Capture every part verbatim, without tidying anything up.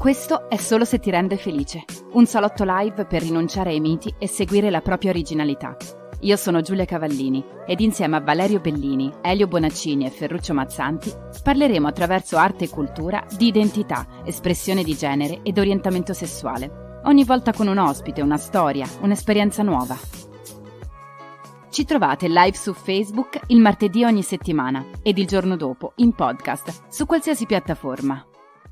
Questo è Solo se ti rende felice, un salotto live per rinunciare ai miti e seguire la propria originalità. Io sono Giulia Cavallini ed insieme a Valerio Bellini, Elio Bonaccini e Ferruccio Mazzanti parleremo attraverso arte e cultura di identità, espressione di genere ed orientamento sessuale. Ogni volta con un ospite, una storia, un'esperienza nuova. Ci trovate live su Facebook il martedì ogni settimana ed il giorno dopo in podcast su qualsiasi piattaforma.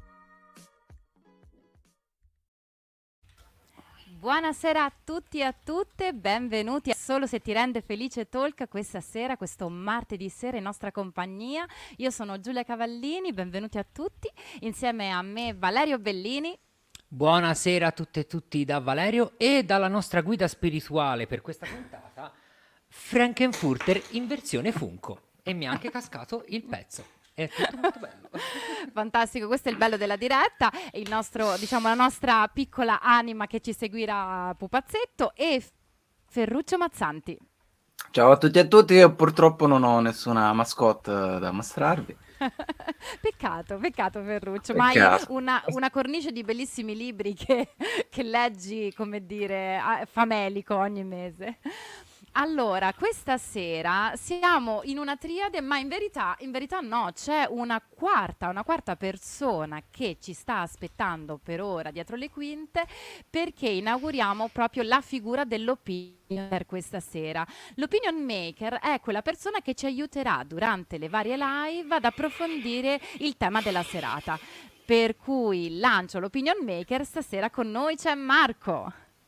Buonasera a tutti e a tutte, benvenuti a Solo se ti rende felice Talk questa sera, questo martedì sera in nostra compagnia. Io sono Giulia Cavallini, benvenuti a tutti, insieme a me Valerio Bellini. Buonasera a tutte e tutti da Valerio e dalla nostra guida spirituale per questa puntata, Frankenfurter in versione Funko. E mi è anche cascato il pezzo. È tutto molto bello. Fantastico, questo è il bello della diretta, il nostro, diciamo, la nostra piccola anima che ci seguirà pupazzetto e Ferruccio Mazzanti. Ciao a tutti e a tutti, io purtroppo non ho nessuna mascotte da mostrarvi. Peccato, peccato Ferruccio, Peccato. ma hai una, una cornice di bellissimi libri che, che leggi, come dire, famelico ogni mese. Allora, questa sera siamo in una triade, ma in verità, in verità no, c'è una quarta, una quarta persona che ci sta aspettando per ora dietro le quinte, perché inauguriamo proprio la figura dell'opinion per questa sera. L'opinion maker è quella persona che ci aiuterà durante le varie live ad approfondire il tema della serata. Per cui lancio l'opinion maker, stasera con noi c'è Marco.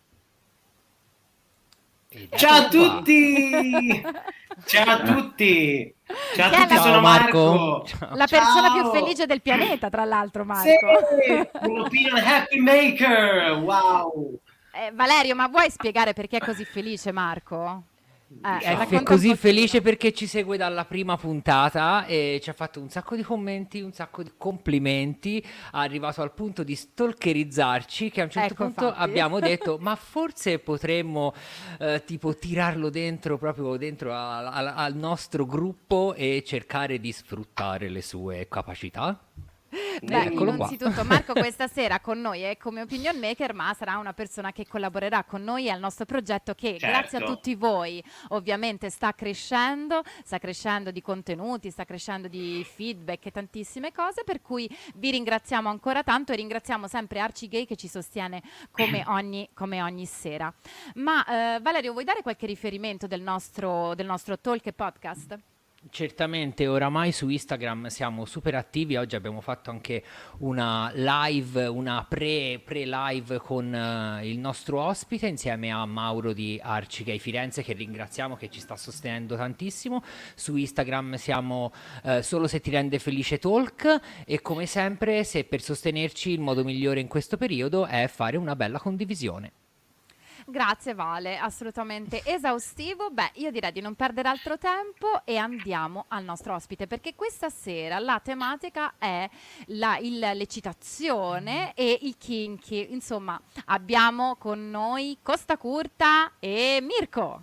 Ciao a tutti! Ciao a tutti! Ciao a tutti, la... sono Marco! Marco. Ciao. La persona Ciao. più felice del pianeta, tra l'altro, Marco. Sì, un opinion happy maker! Wow! Eh, Valerio, ma vuoi spiegare perché è così felice Marco? Eh, È racconta un così pochino. felice perché ci segue dalla prima puntata e ci ha fatto un sacco di commenti, un sacco di complimenti, è arrivato al punto di stalkerizzarci che a un certo Ecco, punto infatti. abbiamo detto ma forse potremmo eh, tipo tirarlo dentro proprio dentro al, al- al nostro gruppo e cercare di sfruttare le sue capacità. Beh, Eccolo qua. innanzitutto Marco questa sera con noi è come opinion maker, ma sarà una persona che collaborerà con noi al nostro progetto che Certo. grazie a tutti voi ovviamente sta crescendo, sta crescendo di contenuti, sta crescendo di feedback e tantissime cose, per cui vi ringraziamo ancora tanto e ringraziamo sempre Arcigay che ci sostiene come ogni, come ogni sera. Ma eh, Valerio, vuoi dare qualche riferimento del nostro, del nostro talk e podcast? Certamente, oramai su Instagram siamo super attivi, oggi abbiamo fatto anche una live, una pre, pre-live con eh, il nostro ospite insieme a Mauro di Arcigay Firenze che ringraziamo, che ci sta sostenendo tantissimo. Su Instagram siamo eh, Solo se ti rende felice Talk e come sempre, se per sostenerci il modo migliore in questo periodo è fare una bella condivisione. Grazie Vale, assolutamente esaustivo. Beh, io direi di non perdere altro tempo e andiamo al nostro ospite, perché questa sera la tematica è la, il- l'eccitazione e il kinky. Insomma, abbiamo con noi Costa Curta e Mirko.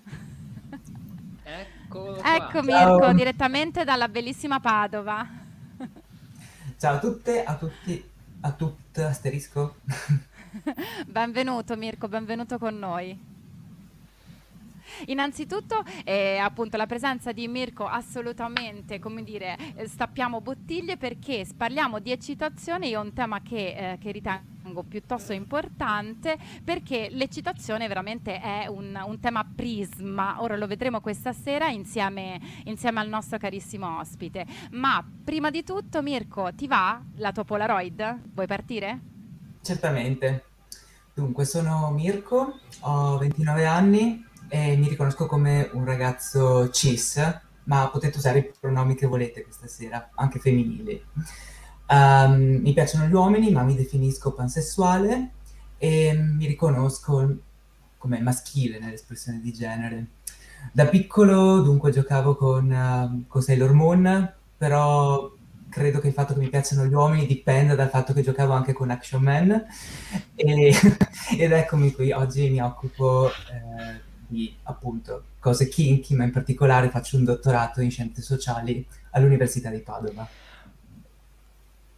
Ecco Ecco Ciao. Mirko, direttamente dalla bellissima Padova. Ciao a tutte, a tutti, a tutte, asterisco. Benvenuto Mirko, benvenuto con noi. Innanzitutto, eh, appunto, la presenza di Mirko assolutamente, come dire, eh, stappiamo bottiglie perché parliamo di eccitazione. Io ho un tema che, eh, che ritengo piuttosto importante, perché l'eccitazione veramente è un, un tema prisma. Ora lo vedremo questa sera insieme, insieme al nostro carissimo ospite. Ma prima di tutto, Mirko, ti va la tua Polaroid? Vuoi partire? Certamente. Dunque, sono Mirko, ho ventinove anni e mi riconosco come un ragazzo cis, ma potete usare i pronomi che volete questa sera, anche femminili. Ehm, mi piacciono gli uomini, ma mi definisco pansessuale e mi riconosco come maschile nell'espressione di genere. Da piccolo, dunque, giocavo con, eh, con Sailor Moon, però credo che il fatto che mi piacciono gli uomini dipenda dal fatto che giocavo anche con Action Man. E- ed eccomi qui, oggi mi occupo eh, di appunto cose kinky, ma in particolare faccio un dottorato in scienze sociali all'Università di Padova.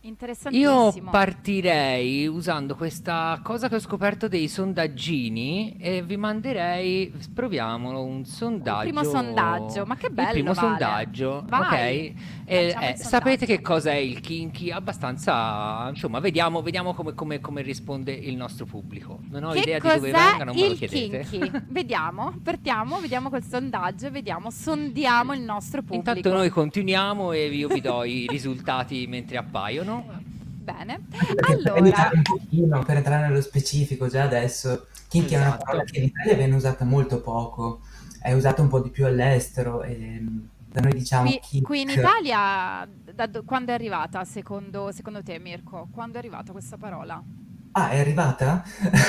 Interessantissimo. Io partirei usando questa cosa che ho scoperto dei sondaggini e vi manderei, proviamolo, un sondaggio. Il primo sondaggio, ma che bello, Il primo Vale. sondaggio, Vai, ok? E, lanciamo eh, il sapete che sondaggio. cosa è il kinky? Abbastanza, insomma, vediamo, vediamo come, come- come risponde il nostro pubblico. Non ho Che idea di dove cos'è venga, non me lo il chiedete. kinky? Vediamo, partiamo, vediamo col sondaggio, vediamo, sondiamo il nostro pubblico. Intanto noi continuiamo e io vi do i risultati mentre appaiono. Bene, Perché per allora, entrare un pochino, per entrare nello specifico già adesso, kinky è una Esatto. parola che in Italia viene usata molto poco, è usata un po' di più all'estero e mm, da noi diciamo qui, kink. qui in Italia, da do- quando è arrivata, secondo, secondo te, Mirko? Quando è arrivata questa parola? Ah, è arrivata?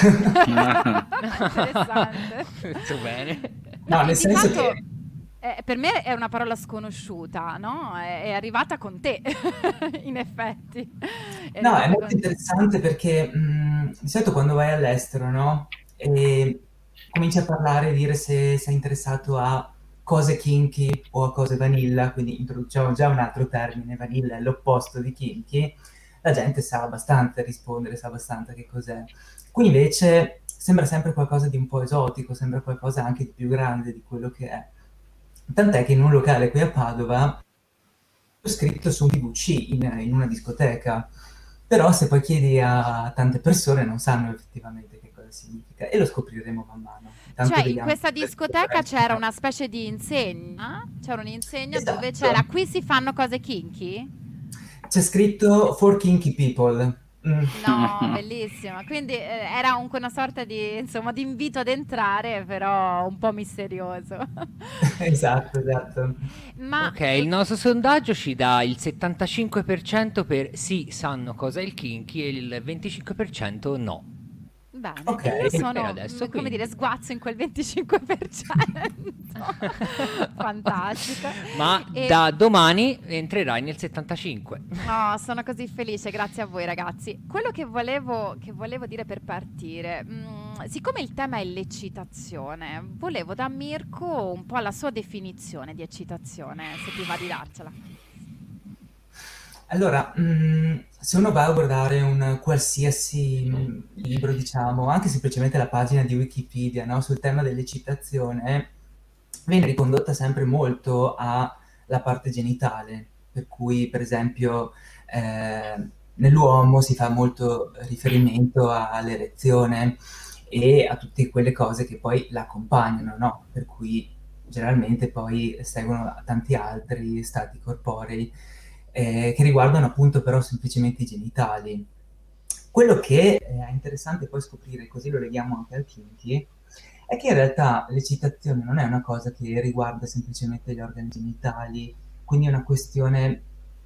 Interessante. Tutto bene. No, nel di senso fatto, che eh, per me è una parola sconosciuta, no? È, è arrivata con te, in effetti. È no, è arrivata molto con te. interessante perché mh, di solito quando vai all'estero, no? E cominci a parlare e dire se sei interessato a cose kinky o a cose vanilla, quindi introduciamo già un altro termine, vanilla è l'opposto di kinky, la gente sa abbastanza rispondere, sa abbastanza che cos'è. Qui invece sembra sempre qualcosa di un po' esotico, sembra qualcosa anche di più grande di quello che è. Tant'è che in un locale qui a Padova ho scritto su un P V C in, in una discoteca, però se poi chiedi a tante persone non sanno effettivamente che cosa significa e lo scopriremo man mano. Intanto Cioè, in vediamo questa se- discoteca c'era una specie di insegna, c'era un'insegna dove Esatto. c'era qui si fanno cose kinky? C'è scritto for kinky people. Mm. No, bellissima. Quindi eh, era un- una sorta di, insomma, di invito ad entrare, però un po' misterioso. Esatto, esatto. Ma Ok, il nostro sondaggio ci dà il settantacinque per cento per sì, sanno cosa è il kinky e il venticinque per cento no. bene, Ok. e io Per sono, adesso, mm, come quindi. dire, sguazzo in quel venticinque per cento. Fantastico. Ma E- da domani entrerai nel settantacinque. No, sono così felice, grazie a voi ragazzi. Quello che volevo, che volevo dire per partire, mm, siccome il tema è l'eccitazione, volevo da Mirko un po' la sua definizione di eccitazione, se ti va di darcela. Allora, mh, se uno va a guardare un qualsiasi mh, libro, diciamo, anche semplicemente la pagina di Wikipedia, no, sul tema dell'eccitazione, viene ricondotta sempre molto alla parte genitale, per cui, per esempio, eh, nell'uomo si fa molto riferimento all'erezione e a tutte quelle cose che poi l'accompagnano, no? Per cui generalmente poi seguono tanti altri stati corporei eh, che riguardano appunto però semplicemente i genitali. Quello che è interessante poi scoprire, così lo leghiamo anche al kinky, è che in realtà l'eccitazione non è una cosa che riguarda semplicemente gli organi genitali, quindi è una questione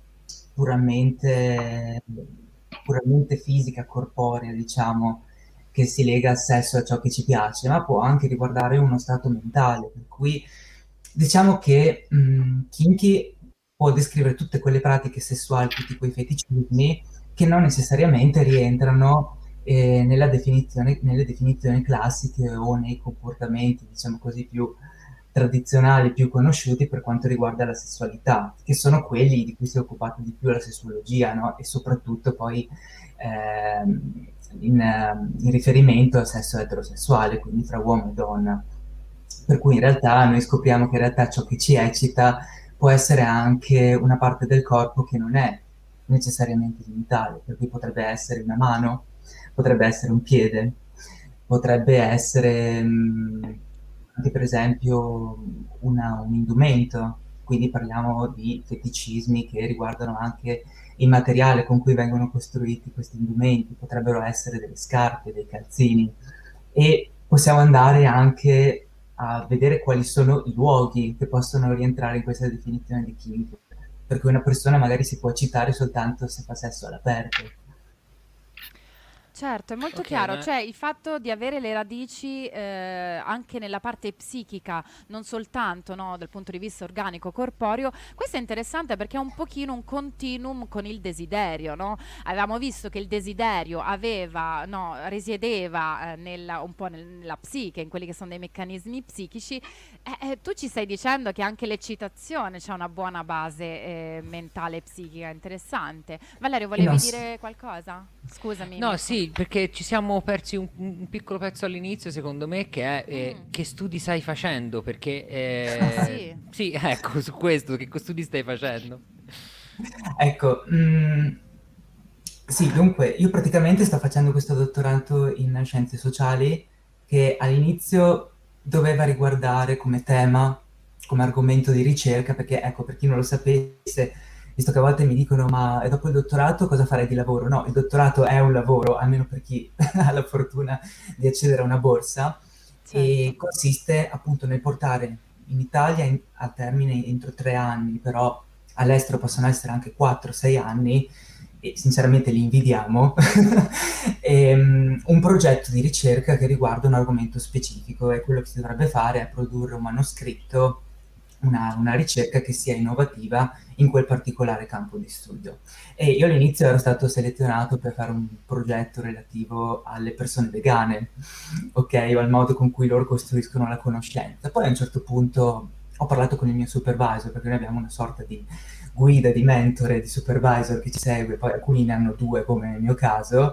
puramente, puramente fisica, corporea, diciamo, che si lega al sesso, a ciò che ci piace, ma può anche riguardare uno stato mentale, per cui diciamo che mh, kinky può descrivere tutte quelle pratiche sessuali, tutti quei feticismi che non necessariamente rientrano eh, nella definizione, nelle definizioni classiche o nei comportamenti, diciamo così, più tradizionali, più conosciuti per quanto riguarda la sessualità, che sono quelli di cui si è occupata di più la sessuologia, no? E soprattutto poi ehm, in, ehm, in riferimento al sesso eterosessuale, quindi fra uomo e donna. Per cui in realtà noi scopriamo che in realtà ciò che ci eccita può essere anche una parte del corpo che non è necessariamente genitale, per cui potrebbe essere una mano, potrebbe essere un piede, potrebbe essere mh, anche per esempio una- un indumento, quindi parliamo di feticismi che riguardano anche il materiale con cui vengono costruiti questi indumenti, potrebbero essere delle scarpe, dei calzini e possiamo andare anche a vedere quali sono i luoghi che possono rientrare in questa definizione di kink, per cui una persona magari si può eccitare soltanto se fa sesso all'aperto. Certo, è molto Ok, chiaro, ma cioè il fatto di avere le radici eh, anche nella parte psichica, non soltanto no, dal punto di vista organico, corporeo, questo è interessante perché è un pochino un continuum con il desiderio, no? Avevamo visto che il desiderio aveva, no, risiedeva eh, nella, un po' nel- nella psiche, in quelli che sono dei meccanismi psichici. Eh, eh, tu ci stai dicendo che anche l'eccitazione c'è una buona base eh, mentale e psichica, interessante. Valerio, E non volevi s- dire qualcosa? Scusami, no, Mirko. sì, perché ci siamo persi un, un piccolo pezzo all'inizio, secondo me, che è eh, Mm. che studi stai facendo, perché Ah eh, sì. sì, ecco, su questo, che studi stai facendo? Ecco, mm, sì, dunque, io praticamente sto facendo questo dottorato in scienze sociali che all'inizio doveva riguardare come tema, come argomento di ricerca, perché ecco, per chi non lo sapesse, visto che a volte mi dicono ma e dopo il dottorato cosa farei di lavoro? No, il dottorato è un lavoro, almeno per chi ha la fortuna di accedere a una borsa, Certo. e consiste appunto nel portare in Italia in- a termine entro tre anni, però all'estero possono essere anche quattro sei anni, e sinceramente li invidiamo, ehm, un progetto di ricerca che riguarda un argomento specifico, e quello che si dovrebbe fare è produrre un manoscritto, una, una ricerca che sia innovativa in quel particolare campo di studio. E io all'inizio ero stato selezionato per fare un progetto relativo alle persone vegane, ok, o al modo con cui loro costruiscono la conoscenza. Poi a un certo punto ho parlato con il mio supervisor, perché noi abbiamo una sorta di guida, di mentore, di supervisor che ci segue, poi alcuni ne hanno due, come nel mio caso,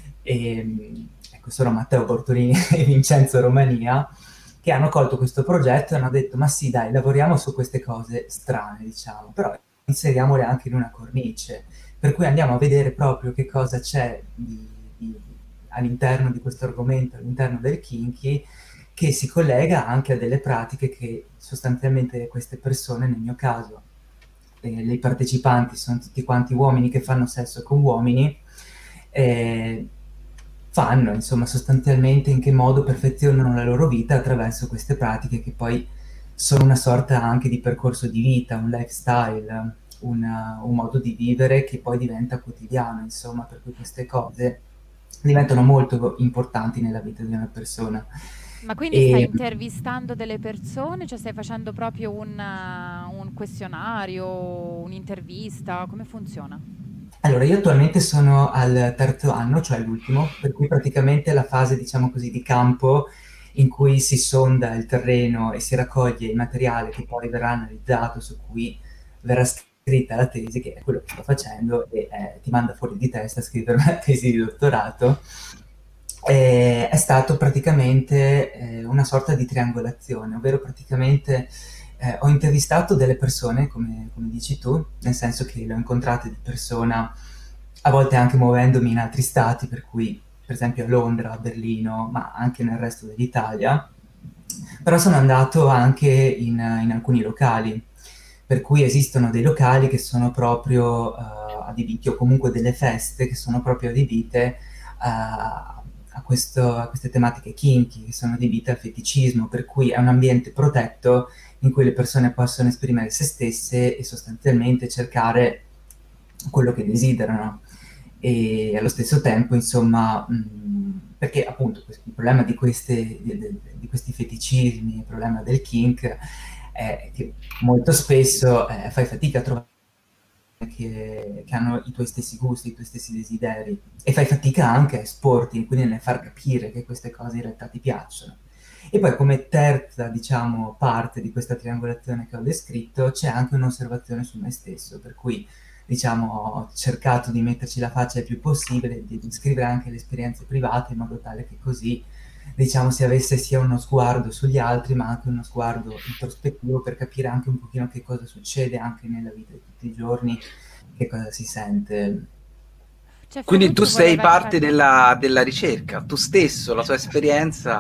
e ecco, sono Matteo Bortolini e Vincenzo Romania, che hanno colto questo progetto e hanno detto ma sì dai, lavoriamo su queste cose strane, diciamo, però inseriamole anche in una cornice, per cui andiamo a vedere proprio che cosa c'è di, di, all'interno di questo argomento, all'interno del kinky, che si collega anche a delle pratiche che sostanzialmente queste persone, nel mio caso, eh, i partecipanti sono tutti quanti uomini che fanno sesso con uomini, eh, fanno, insomma, sostanzialmente in che modo perfezionano la loro vita attraverso queste pratiche che poi sono una sorta anche di percorso di vita, un lifestyle, una- un modo di vivere che poi diventa quotidiano, insomma, per cui queste cose diventano molto importanti nella vita di una persona. Ma quindi stai E intervistando delle persone, cioè stai facendo proprio un, uh, un questionario, un'intervista, come funziona? allora, io attualmente sono al terzo anno, cioè l'ultimo, per cui praticamente la fase, diciamo così, di campo in cui si sonda il terreno e si raccoglie il materiale che poi verrà analizzato, su cui verrà scritta la tesi, che è quello che sto facendo, e eh, ti manda fuori di testa a scrivere una tesi di dottorato. Eh, è stato praticamente eh, una sorta di triangolazione, ovvero praticamente eh, ho intervistato delle persone, come, come dici tu, nel senso che le ho incontrate di persona, a volte anche muovendomi in altri stati, per cui per esempio a Londra, a Berlino, ma anche nel resto dell'Italia, però sono andato anche in, in alcuni locali, per cui esistono dei locali che sono proprio eh, adibiti, o comunque delle feste che sono proprio adibite a, a questo- a queste tematiche kinky, che sono adibite al feticismo, per cui è un ambiente protetto in cui le persone possono esprimere se stesse e sostanzialmente cercare quello che desiderano. E allo stesso tempo, insomma, mh, perché appunto questo- il problema di, queste, di, di- di questi feticismi, il problema del kink è che molto spesso eh, fai fatica a trovare che, che hanno i tuoi stessi gusti, i tuoi stessi desideri, e fai fatica anche a esporti, quindi nel far capire che queste cose in realtà ti piacciono. E poi come terza, diciamo, parte di questa triangolazione che ho descritto, c'è anche un'osservazione su me stesso, per cui, diciamo, ho cercato di metterci la faccia il più possibile, di descrivere anche le esperienze private, in modo tale che così, diciamo, si avesse sia uno sguardo sugli altri, ma anche uno sguardo introspettivo per capire anche un pochino che cosa succede anche nella vita di tutti i giorni, che cosa si sente. Cioè Quindi tu Ferruccio sei voleva parte infatti... della, della ricerca, tu stesso, la tua esperienza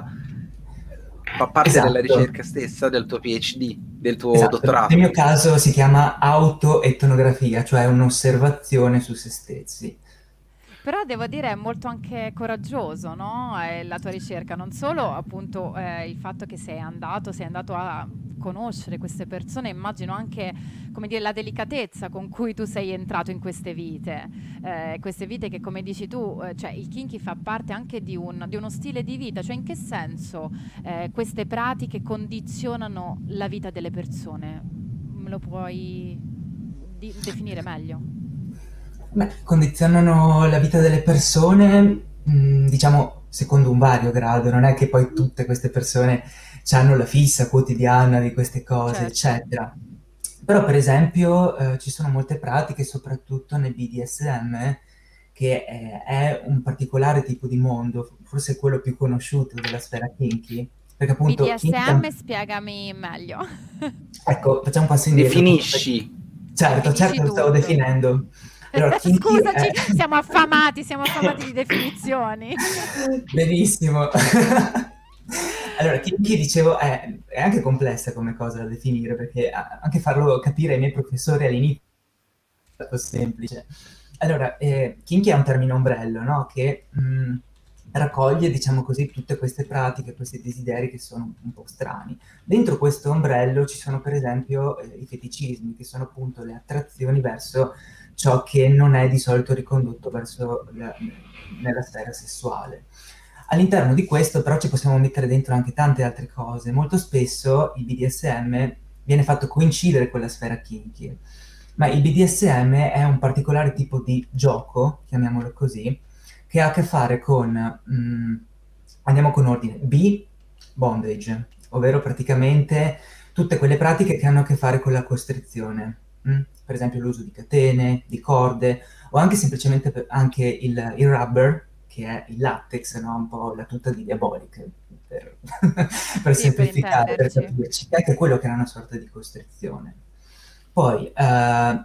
fa parte della Esatto. ricerca stessa, del tuo PhD, del tuo Esatto, nel dottorato. mio caso si chiama autoetnografia, cioè un'osservazione su se stessi. Però devo dire è molto anche coraggioso, no? Eh, la tua ricerca, non solo appunto eh, il fatto che sei andato, sei andato a conoscere queste persone, immagino anche, come dire, la delicatezza con cui tu sei entrato in queste vite, eh, queste vite che, come dici tu, eh, cioè il kinky fa parte anche di, un, di uno stile di vita, cioè in che senso eh, queste pratiche condizionano la vita delle persone? Me lo puoi di- definire meglio? Beh, condizionano la vita delle persone, mh, diciamo, secondo un vario grado. Non è che poi tutte queste persone hanno la fissa quotidiana di queste cose, Certo. eccetera. Però, per esempio, eh, ci sono molte pratiche, soprattutto nel B D S M, che è, è un particolare tipo di mondo, forse quello più conosciuto della sfera kinky, perché appunto kinky è un- B D S M, spiegami meglio. Ecco, facciamo un passo indietro. Definisci. Certo, Definisci certo, lo stavo tutto. definendo. Allora, kinky Scusaci, è- siamo affamati, siamo affamati di definizioni. Benissimo. Allora, kinky, dicevo, è, è anche complessa come cosa da definire, perché a- anche farlo capire ai miei professori all'inizio è stato semplice. Allora, eh, kinky è un termine ombrello, no? Che mh, raccoglie, diciamo così, tutte queste pratiche, questi desideri che sono un po' strani. Dentro questo ombrello ci sono, per esempio, eh, i feticismi, che sono appunto le attrazioni verso ciò che non è di solito ricondotto verso la- nella sfera sessuale. All'interno di questo però ci possiamo mettere dentro anche tante altre cose. Molto spesso il B D S M viene fatto coincidere con la sfera kinky, ma il B D S M è un particolare tipo di gioco, chiamiamolo così, che ha a che fare con, mm, andiamo con ordine, B, bondage, ovvero praticamente tutte quelle pratiche che hanno a che fare con la costrizione. mm? Per esempio l'uso di catene, di corde, o anche semplicemente per- anche il, il rubber, che è il latex, no? Un po' la tuta di Diabolic, per, per Sì, per semplificare, per intenderci. capirci, che è anche quello che è una sorta di costrizione. Poi eh,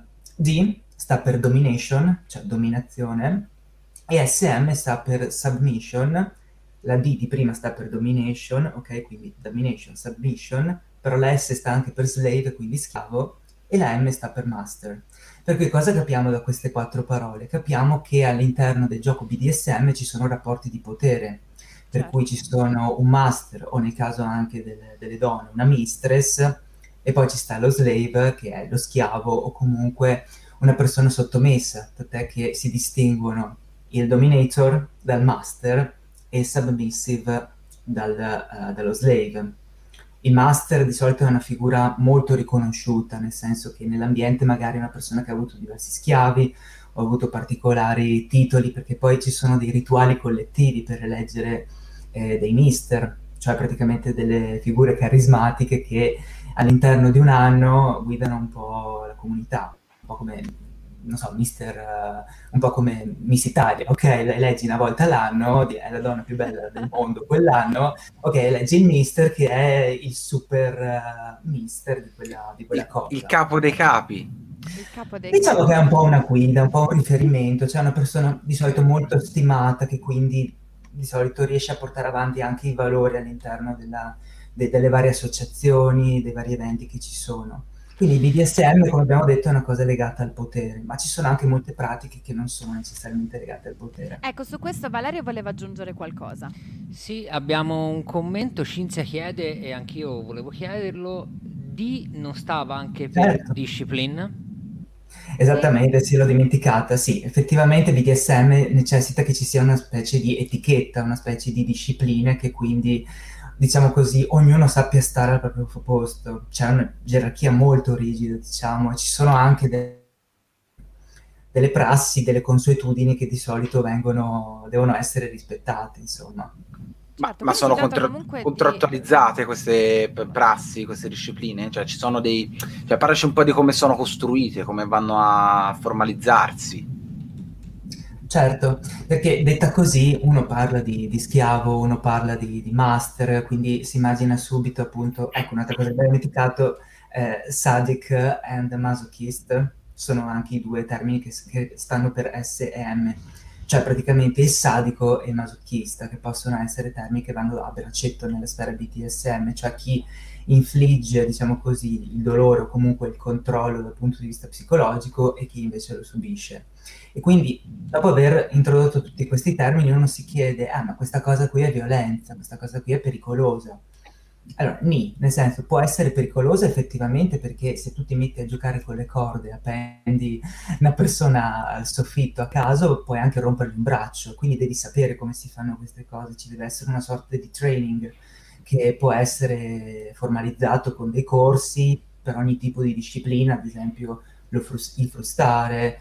D sta per domination, cioè dominazione, e S M sta per submission. La D di prima sta per domination, ok? Quindi domination, submission, però la S sta anche per slave, quindi schiavo, e la M sta per master. Per cui cosa capiamo da queste quattro parole? Capiamo che all'interno del gioco B D S M ci sono rapporti di potere, per Certo. cui ci sono un master, o nel caso anche delle, delle donne, una mistress, e poi ci sta lo slave, che è lo schiavo, o comunque una persona sottomessa, tant'è che si distinguono il dominator dal master e il submissive dal, eh, dallo slave. Il master di solito è una figura molto riconosciuta, nel senso che nell'ambiente magari è una persona che ha avuto diversi schiavi o ha avuto particolari titoli, perché poi ci sono dei rituali collettivi per eleggere eh, dei mister, cioè praticamente delle figure carismatiche che all'interno di un anno guidano un po' la comunità, un po' come, non so, mister, eh, un po' come Miss Italia, ok? La eleggi una volta all'anno, di- è la donna più bella del mondo quell'anno, ok, eleggi il mister che è il super eh, mister di quella, di quella Il, cosa. il capo dei capi. Il capo dei Diciamo capi. che è un po' una guida, un po' un riferimento, cioè una persona di solito molto stimata che quindi di solito riesce a portare avanti anche i valori all'interno della- de- delle varie associazioni, dei vari eventi che ci sono. Quindi il B D S M, come abbiamo detto, è una cosa legata al potere, ma ci sono anche molte pratiche che non sono necessariamente legate al potere. Ecco, su questo Valerio voleva aggiungere qualcosa. Sì, abbiamo un commento, Cinzia chiede, e anch'io volevo chiederlo, D non stava anche per Certo. discipline? Esattamente, sì, l'ho dimenticata. Sì, effettivamente B D S M necessita che ci sia una specie di etichetta, una specie di discipline che quindi, diciamo così, ognuno sappia stare al proprio posto. C'è una gerarchia molto rigida, diciamo, e ci sono anche de- delle prassi, delle consuetudini che di solito vengono, devono essere rispettate, insomma. Ma, Certo, ma quindi sono si tratta contra- comunque di... contrattualizzate queste p- prassi, queste discipline? Cioè ci sono dei... Cioè parlaci un po' di come sono costruite, come vanno a formalizzarsi. Certo, perché detta così uno parla di, di schiavo, uno parla di, di master, quindi si immagina subito appunto, ecco un'altra cosa che abbiamo dimenticato, eh, sadic and masochist, sono anche i due termini che, che stanno per S e M, cioè praticamente il sadico e il masochista, che possono essere termini che vanno a braccetto nella sfera B D S M, cioè chi infligge, diciamo così, il dolore o comunque il controllo dal punto di vista psicologico e chi invece lo subisce. E quindi, dopo aver introdotto tutti questi termini, uno si chiede, ah, ma questa cosa qui è violenza, questa cosa qui è pericolosa. Allora, nì, nel senso, può essere pericolosa effettivamente, perché se tu ti metti a giocare con le corde, appendi una persona al soffitto a caso, puoi anche rompergli un braccio, quindi devi sapere come si fanno queste cose, ci deve essere una sorta di training che può essere formalizzato con dei corsi per ogni tipo di disciplina, ad esempio lo frus- il frustare,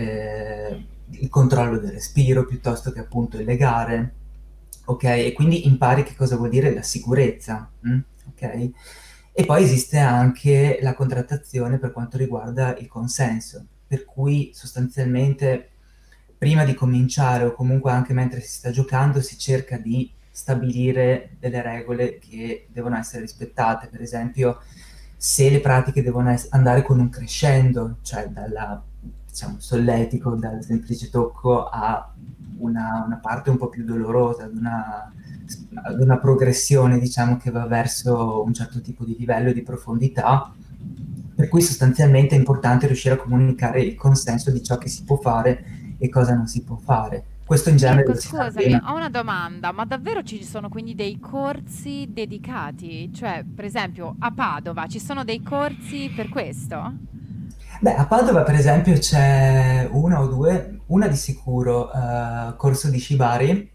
eh, il controllo del respiro, piuttosto che appunto il legare, ok? E quindi impari che cosa vuol dire la sicurezza, hm? Ok? E poi esiste anche la contrattazione per quanto riguarda il consenso, per cui sostanzialmente prima di cominciare o comunque anche mentre si sta giocando si cerca di stabilire delle regole che devono essere rispettate. Per esempio, se le pratiche devono es- andare con un crescendo, cioè dalla, diciamo, solletico, dal semplice tocco a una, una parte un po' più dolorosa, ad una, ad una progressione, diciamo, che va verso un certo tipo di livello di profondità, per cui sostanzialmente è importante riuscire a comunicare il consenso di ciò che si può fare e cosa non si può fare. Questo in genere Mirko, lo si fa scusami, prima. ho una domanda, ma davvero ci sono quindi dei corsi dedicati? Cioè, per esempio, a Padova ci sono dei corsi per questo? Beh, a Padova per esempio c'è una o due, una di sicuro, eh, corso di Shibari.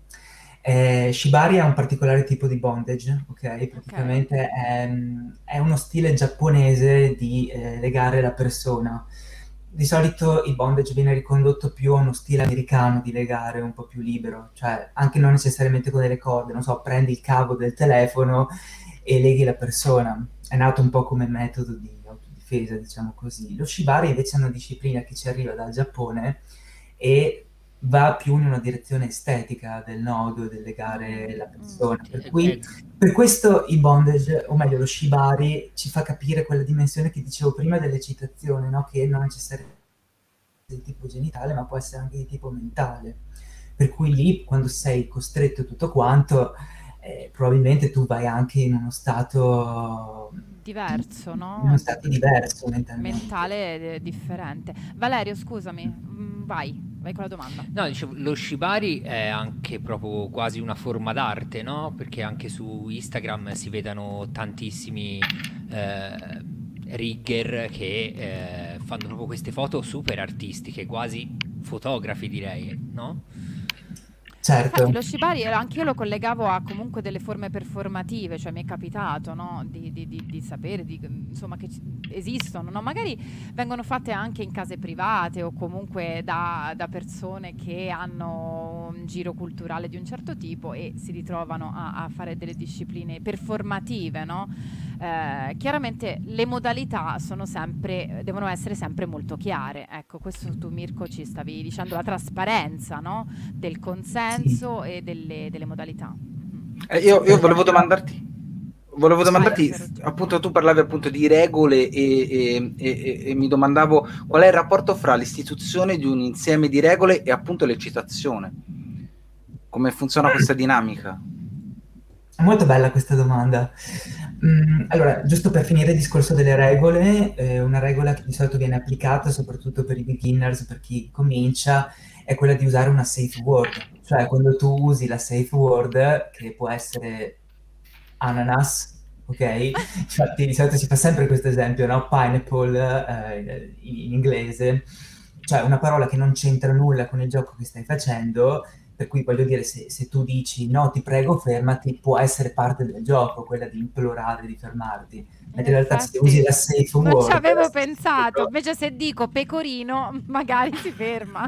Eh, Shibari è un particolare tipo di bondage, ok? Ok. Praticamente è, è uno stile giapponese di eh, legare la persona. Di solito il bondage viene ricondotto più a uno stile americano di legare, un po' più libero, cioè anche non necessariamente con delle corde, non so, prendi il cavo del telefono e leghi la persona. È nato un po' come metodo di autodifesa, diciamo così. Lo Shibari invece è una disciplina che ci arriva dal Giappone e va più in una direzione estetica del nodo, del legare la persona. Per Eh, cui, eh, per questo il bondage, o meglio lo Shibari, ci fa capire quella dimensione che dicevo prima dell'eccitazione, no? Che non necessariamente di tipo genitale, ma può essere anche di tipo mentale. Per cui lì, quando sei costretto a tutto quanto, eh, probabilmente tu vai anche in uno stato Diverso, in uno no? stato diverso mentalmente. Mentale eh, differente. Valerio, scusami, mm, vai, vai con la domanda. No, dicevo, lo shibari è anche proprio quasi una forma d'arte, no? Perché anche su Instagram si vedono tantissimi eh, rigger che eh, fanno proprio queste foto super artistiche, quasi fotografi direi, no? Certo. Infatti lo shibari eh, anch'io lo collegavo a comunque delle forme performative, cioè mi è capitato, no, di, di- di- di sapere di- insomma che ci- esistono, no? Magari vengono fatte anche in case private o comunque da, da persone che hanno un giro culturale di un certo tipo e si ritrovano a, a fare delle discipline performative, no? Eh, chiaramente le modalità sono sempre, devono essere sempre molto chiare. Ecco, questo tu Mirko ci stavi dicendo, la trasparenza, no? Del consenso e delle, delle modalità. Mhm. Eh, io, io volevo domandarti, volevo Vai, domandarti, Ferruccio. appunto tu parlavi appunto di regole e, e- e- e mi domandavo qual è il rapporto fra l'istituzione di un insieme di regole e appunto l'eccitazione. Come funziona questa dinamica? È molto bella questa domanda. Mm, allora, giusto per finire il discorso delle regole, eh, una regola che di solito viene applicata soprattutto per i beginners, per chi comincia, è quella di usare una safe word. Cioè, quando tu usi la safe word, che può essere ananas, ok? Infatti di solito si fa sempre questo esempio, no? Pineapple eh, in inglese, cioè una parola che non c'entra nulla con il gioco che stai facendo, per cui voglio dire, se, se tu dici no, ti prego, fermati, può essere parte del gioco, quella di implorare di fermarti. In Mentre in realtà se usi effetti la safe non ci word... avevo pensato, invece se dico pecorino magari si ferma.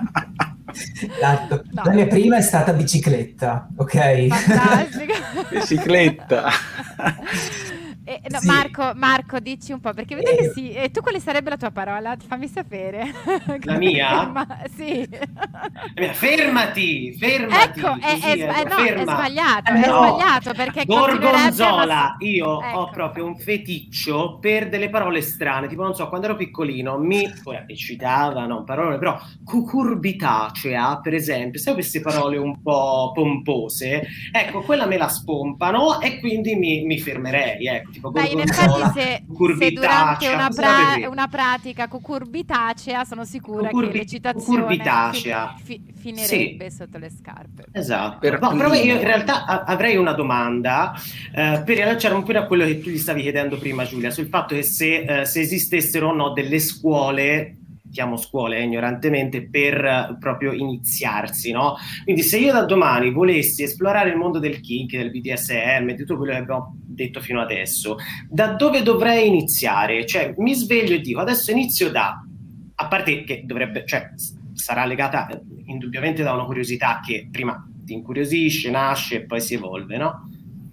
Esatto. No, La mia prima è stata bicicletta, ok? fantastico. Bicicletta. E, no, Sì. Marco, Marco, dici un po', perché vedo Eh. che sì. E tu quale sarebbe la tua parola? Fammi sapere. La mia? Ma- sì. Eh, Fermati, fermati, Ecco, è, così, è sba- eh, no, è ferma. sbagliato, Eh, è no. sbagliato perché continuerebbe a Gorgonzola, non... io ho Ecco. proprio un feticcio per delle parole strane, tipo non so, quando ero piccolino mi ora eccitavano parole, però cucurbitacea, per esempio, sai queste parole un po' pompose? Ecco, quella me la spompano e quindi mi, mi fermerei, ecco, tipo Beh, in effetti gorgonzola, se, se durante cucurbitacea, una, queste robe pra- qui. una pratica cucurbitacea sono sicura che Cucurbi- l'eccitazione cucurbitacea. fi- fi- Sì. finirebbe sotto le scarpe. Esatto. Per No, però io Plino. in realtà a- avrei una domanda eh, per riallacciare un po' a quello che tu gli stavi chiedendo prima, Giulia, sul fatto che se, eh, se esistessero o no delle scuole, chiamo scuole eh, ignorantemente, per eh, proprio iniziarsi, no? Quindi se io da domani volessi esplorare il mondo del kink, del B D S M, di tutto quello che abbiamo detto fino adesso, da dove dovrei iniziare? Cioè, mi sveglio e dico, adesso inizio da... A parte che dovrebbe... Cioè, sarà legata eh, indubbiamente da una curiosità che prima ti incuriosisce, nasce e poi si evolve, no?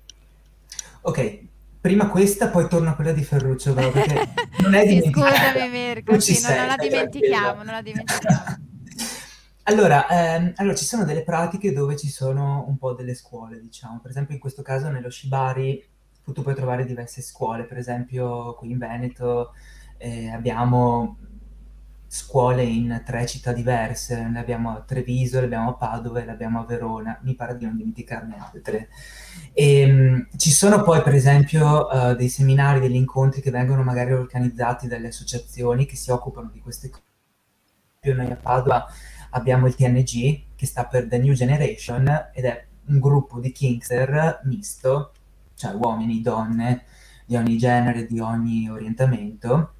Ok, prima questa, poi torno a quella di Ferruccio, però, perché non è Sì, dimenticata. scusami Mirko, Non ci sì, non, non sei, la stai dimentichiamo, tranquilla. non la dimentichiamo. Allora, ehm, allora, ci sono delle pratiche dove ci sono un po' delle scuole, diciamo. Per esempio, in questo caso, nello Shibari, tu, tu puoi trovare diverse scuole. Per esempio, qui in Veneto eh, abbiamo scuole in tre città diverse. Ne abbiamo a Treviso, le abbiamo a Padova e le abbiamo a Verona. Mi pare di non dimenticarne altre. E, mh, ci sono poi, per esempio, eh, dei seminari, degli incontri che vengono magari organizzati dalle associazioni che si occupano di queste cose. Noi a Padova abbiamo il T N G, che sta per The New Generation, ed è un gruppo di kinkster misto, cioè uomini, donne, di ogni genere, di ogni orientamento,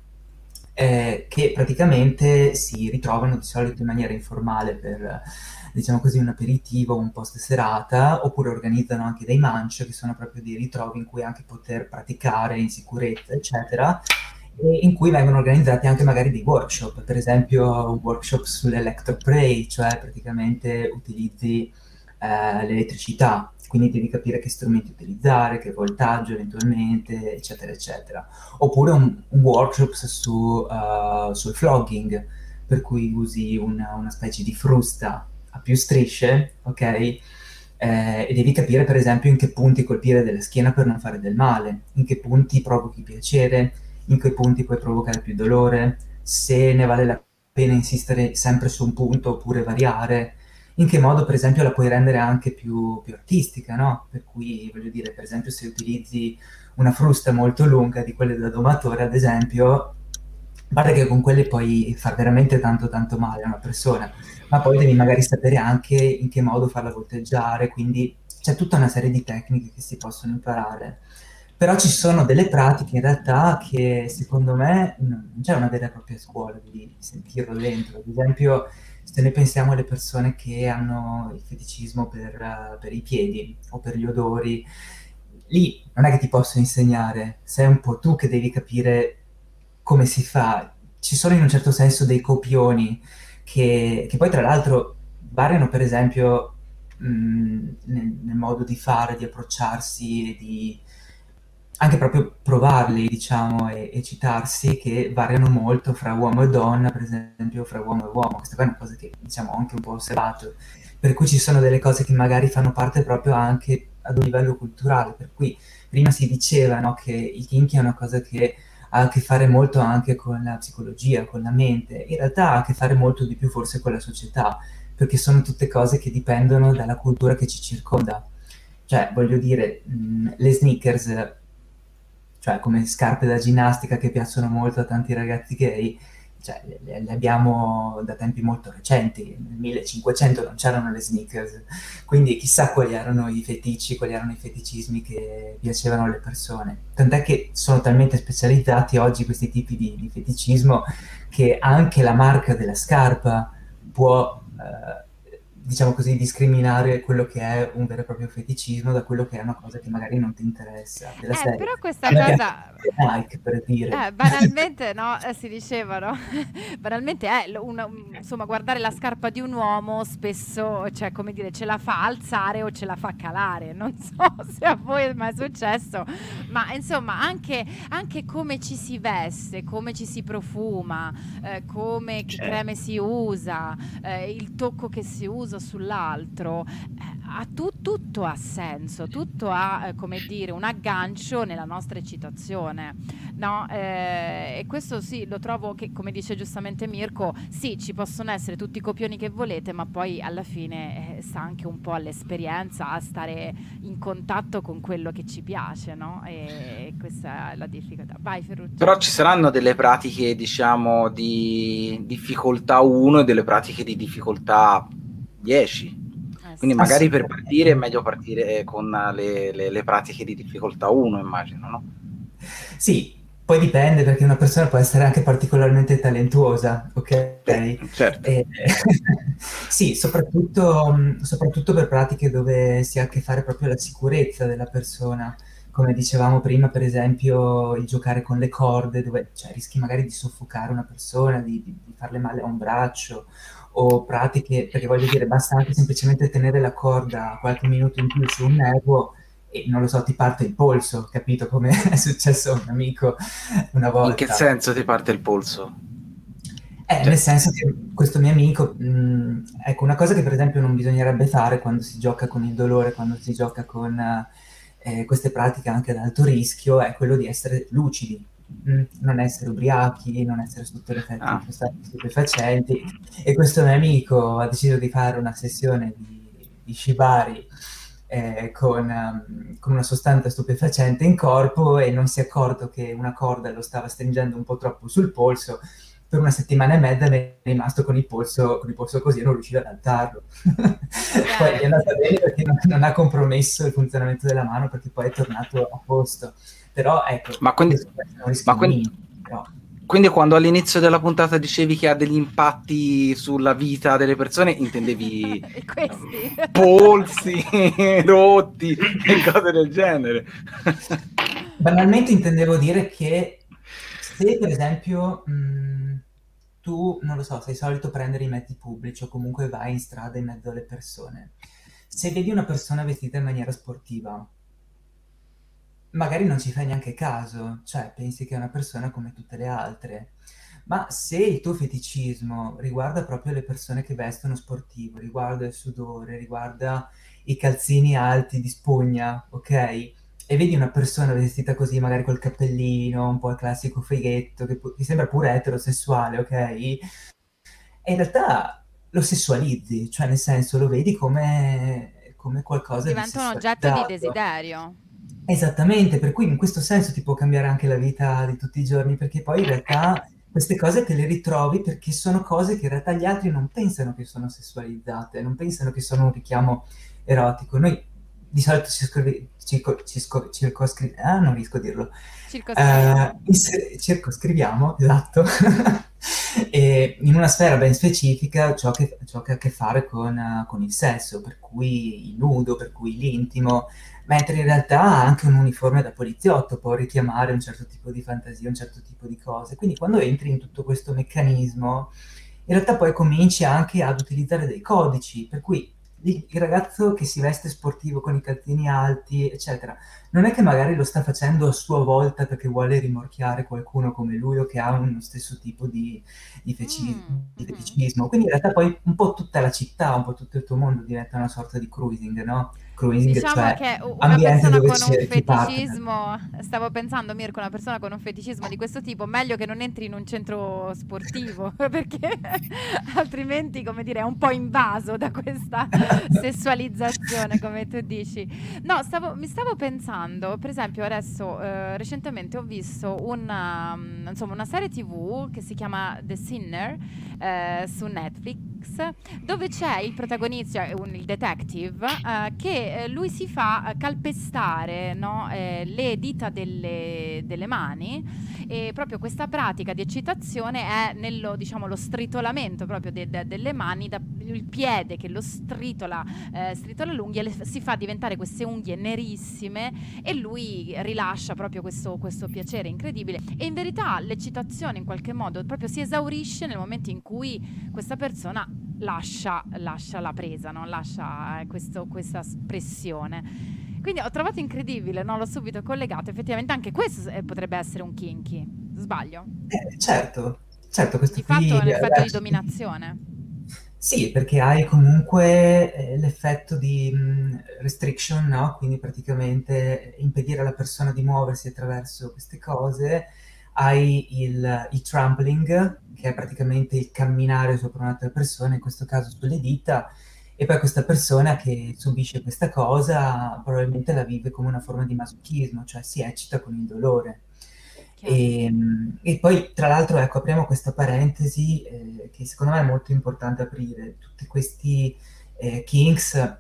eh, che praticamente si ritrovano di solito in maniera informale per, diciamo così, un aperitivo, un post serata, oppure organizzano anche dei munch, che sono proprio dei ritrovi in cui anche poter praticare in sicurezza, eccetera, e in cui vengono organizzati anche magari dei workshop, per esempio un workshop sull'electropray, cioè praticamente utilizzi eh, l'elettricità, quindi devi capire che strumenti utilizzare, che voltaggio eventualmente, eccetera, eccetera. Oppure un, un workshop su, uh, sul flogging, per cui usi una, una specie di frusta a più strisce, ok? Eh, e devi capire per esempio in che punti colpire della schiena per non fare del male, in che punti provochi piacere, in che punti puoi provocare più dolore, se ne vale la pena insistere sempre su un punto oppure variare, in che modo per esempio la puoi rendere anche più, più artistica, no? Per cui voglio dire, per esempio se utilizzi una frusta molto lunga di quelle da domatore, ad esempio, guarda che con quelle puoi far veramente tanto tanto male a una persona, ma poi devi magari sapere anche in che modo farla volteggiare, quindi c'è tutta una serie di tecniche che si possono imparare. Però ci sono delle pratiche in realtà che secondo me non c'è una vera e propria scuola di sentirlo dentro. Ad esempio, se noi pensiamo alle persone che hanno il feticismo per, uh, per i piedi o per gli odori, lì non è che ti posso insegnare, sei un po' tu che devi capire come si fa. Ci sono in un certo senso dei copioni che, che poi tra l'altro variano per esempio mh, nel, nel modo di fare, di approcciarsi e di anche proprio provarli, diciamo, e eccitarsi, che variano molto fra uomo e donna, per esempio, fra uomo e uomo. Questa qua è una cosa che, diciamo, ho anche un po' osservato. Per cui ci sono delle cose che magari fanno parte proprio anche ad un livello culturale. Per cui prima si diceva, no, che il kinky è una cosa che ha a che fare molto anche con la psicologia, con la mente. In realtà ha a che fare molto di più forse con la società, perché sono tutte cose che dipendono dalla cultura che ci circonda. Cioè, voglio dire, mh, le sneakers, cioè come scarpe da ginnastica che piacciono molto a tanti ragazzi gay, cioè le, le abbiamo da tempi molto recenti. Nel millecinquecento non c'erano le sneakers, quindi chissà quali erano i feticci, quali erano i feticismi che piacevano alle persone. Tant'è che sono talmente specializzati oggi questi tipi di, di feticismo che anche la marca della scarpa può eh, diciamo così, discriminare quello che è un vero e proprio feticismo da quello che è una cosa che magari non ti interessa. Della Eh, serie. però questa A me cosa... piace Nike, per dire. Eh, banalmente, no, eh, si diceva, no? Banalmente è lo- una- un- insomma, guardare la scarpa di un uomo spesso, cioè, come dire, ce la fa alzare o ce la fa calare. Non so se a voi è mai successo, ma insomma, anche, anche come ci si veste, come ci si profuma, eh, come che Certo. creme si usa, eh, il tocco che si usa sull'altro, eh, ha tu- tutto ha senso, tutto ha, eh, come dire, un aggancio nella nostra eccitazione. No, eh, e questo sì, lo trovo che, come dice giustamente Mirko, sì, ci possono essere tutti i copioni che volete, ma poi alla fine eh, sta anche un po' all'esperienza, a stare in contatto con quello che ci piace, no? E, e questa è la difficoltà. Vai, Ferruccio. Però ci saranno delle pratiche, diciamo, di difficoltà uno e delle pratiche di difficoltà dieci. Eh, Quindi sì. magari per partire è meglio partire con le, le- le pratiche di difficoltà uno, immagino, no? Sì, poi dipende, perché una persona può essere anche particolarmente talentuosa, ok? Beh, certo. E- sì, soprattutto, mh, soprattutto per pratiche dove si ha a che fare proprio la sicurezza della persona. Come dicevamo prima, per esempio, il giocare con le corde, dove cioè, rischi magari di soffocare una persona, di, di- di farle male a un braccio, o pratiche, perché voglio dire, basta anche semplicemente tenere la corda qualche minuto in più su un nervo e non lo so, ti parte il polso, capito? Come è successo a un amico una volta. In che senso ti parte il polso? Eh, Cioè- nel senso che questo mio amico, mh, ecco, una cosa che per esempio non bisognerebbe fare quando si gioca con il dolore, quando si gioca con eh, queste pratiche anche ad alto rischio, è quello di essere lucidi, mh, non essere ubriachi, non essere sotto l'effetto Ah. di sostanze stupefacenti. E questo mio amico ha deciso di fare una sessione di, di shibari eh, con, um, con una sostanza stupefacente in corpo e non si è accorto che una corda lo stava stringendo un po' troppo sul polso. Per una settimana e mezza è rimasto con il polso, con il polso così e non riusciva ad alzarlo. Poi è andata bene perché non, non ha compromesso il funzionamento della mano, perché poi è tornato a posto. Però ecco, Ma quindi- questo è un rischio ma quindi- minimo, però. Quindi quando all'inizio della puntata dicevi che ha degli impatti sulla vita delle persone, intendevi E questi? polsi rotti e cose del genere. Banalmente intendevo dire che se per esempio mh, tu, non lo so, sei solito prendere i mezzi pubblici o comunque vai in strada in mezzo alle persone, se vedi una persona vestita in maniera sportiva, magari non ci fai neanche caso, cioè pensi che è una persona come tutte le altre. Ma se il tuo feticismo riguarda proprio le persone che vestono sportivo, riguarda il sudore, riguarda i calzini alti di spugna, ok? E vedi una persona vestita così, magari col cappellino, un po' il classico fighetto, che, pu- che sembra pure eterosessuale, ok? E in realtà lo sessualizzi, cioè nel senso lo vedi come, come qualcosa di Diventa un oggetto di sessualizzato. desiderio. Esattamente, per cui in questo senso ti può cambiare anche la vita di tutti i giorni, perché poi in realtà queste cose te le ritrovi perché sono cose che in realtà gli altri non pensano che sono sessualizzate, non pensano che sono un richiamo erotico. Noi di solito ci scrivi- circo- circo- circoscri- ah, non riesco a dirlo. Circoscriviamo. Eh, inser- circoscriviamo, esatto, e in una sfera ben specifica ciò che, ciò che ha a che fare con, eh, con il sesso, per cui il nudo, per cui l'intimo, mentre in realtà anche un uniforme da poliziotto può richiamare un certo tipo di fantasia, un certo tipo di cose. Quindi quando entri in tutto questo meccanismo, in realtà poi cominci anche ad utilizzare dei codici, per cui il il ragazzo che si veste sportivo con i calzini alti, eccetera, non è che magari lo sta facendo a sua volta perché vuole rimorchiare qualcuno come lui o che ha uno stesso tipo di, di, feci- Mm, di mhm. feticismo. Quindi in realtà poi un po' tutta la città, un po' tutto il tuo mondo diventa una sorta di cruising, no? Cruising, Diciamo cioè che u- una ambiente persona dove con un cerchi partner. feticismo, stavo pensando Mirko, una persona con un feticismo di questo tipo, meglio che non entri in un centro sportivo, perché altrimenti, come dire, è un po' invaso da questa sessualizzazione, come tu dici. No, stavo- mi stavo pensando, per esempio, adesso eh, recentemente ho visto una, mm, insomma, una serie tivù che si chiama The Sinner eh, su Netflix, dove c'è il protagonista, un- il detective, eh, che eh, lui si fa calpestare, no, eh, le dita delle, delle mani, e proprio questa pratica di eccitazione è nello, diciamo, lo stritolamento proprio de, de, delle mani, da, il piede che lo stritola, eh, stritola l'unghia, le, si fa diventare queste unghie nerissime e lui rilascia proprio questo, questo piacere incredibile. E in verità l'eccitazione in qualche modo proprio si esaurisce nel momento in cui questa persona lascia, lascia la presa, no? Lascia eh, questo, questa pressione. Quindi ho trovato incredibile, no? L'ho subito collegato. Effettivamente anche questo eh, potrebbe essere un kinky. Sbaglio? Eh, certo, certo, questo Di qui fatto, un effetto di adesso- dominazione. Sì, perché hai comunque eh, l'effetto di mh, restriction, no? Quindi praticamente impedire alla persona di muoversi attraverso queste cose. Hai il, il trampling, che è praticamente il camminare sopra un'altra persona, in questo caso sulle dita, e poi questa persona che subisce questa cosa probabilmente la vive come una forma di masochismo, cioè si eccita con il dolore. Chiaro. E, e poi, tra l'altro, ecco, apriamo questa parentesi eh, che secondo me è molto importante aprire. Tutti questi eh, kinks,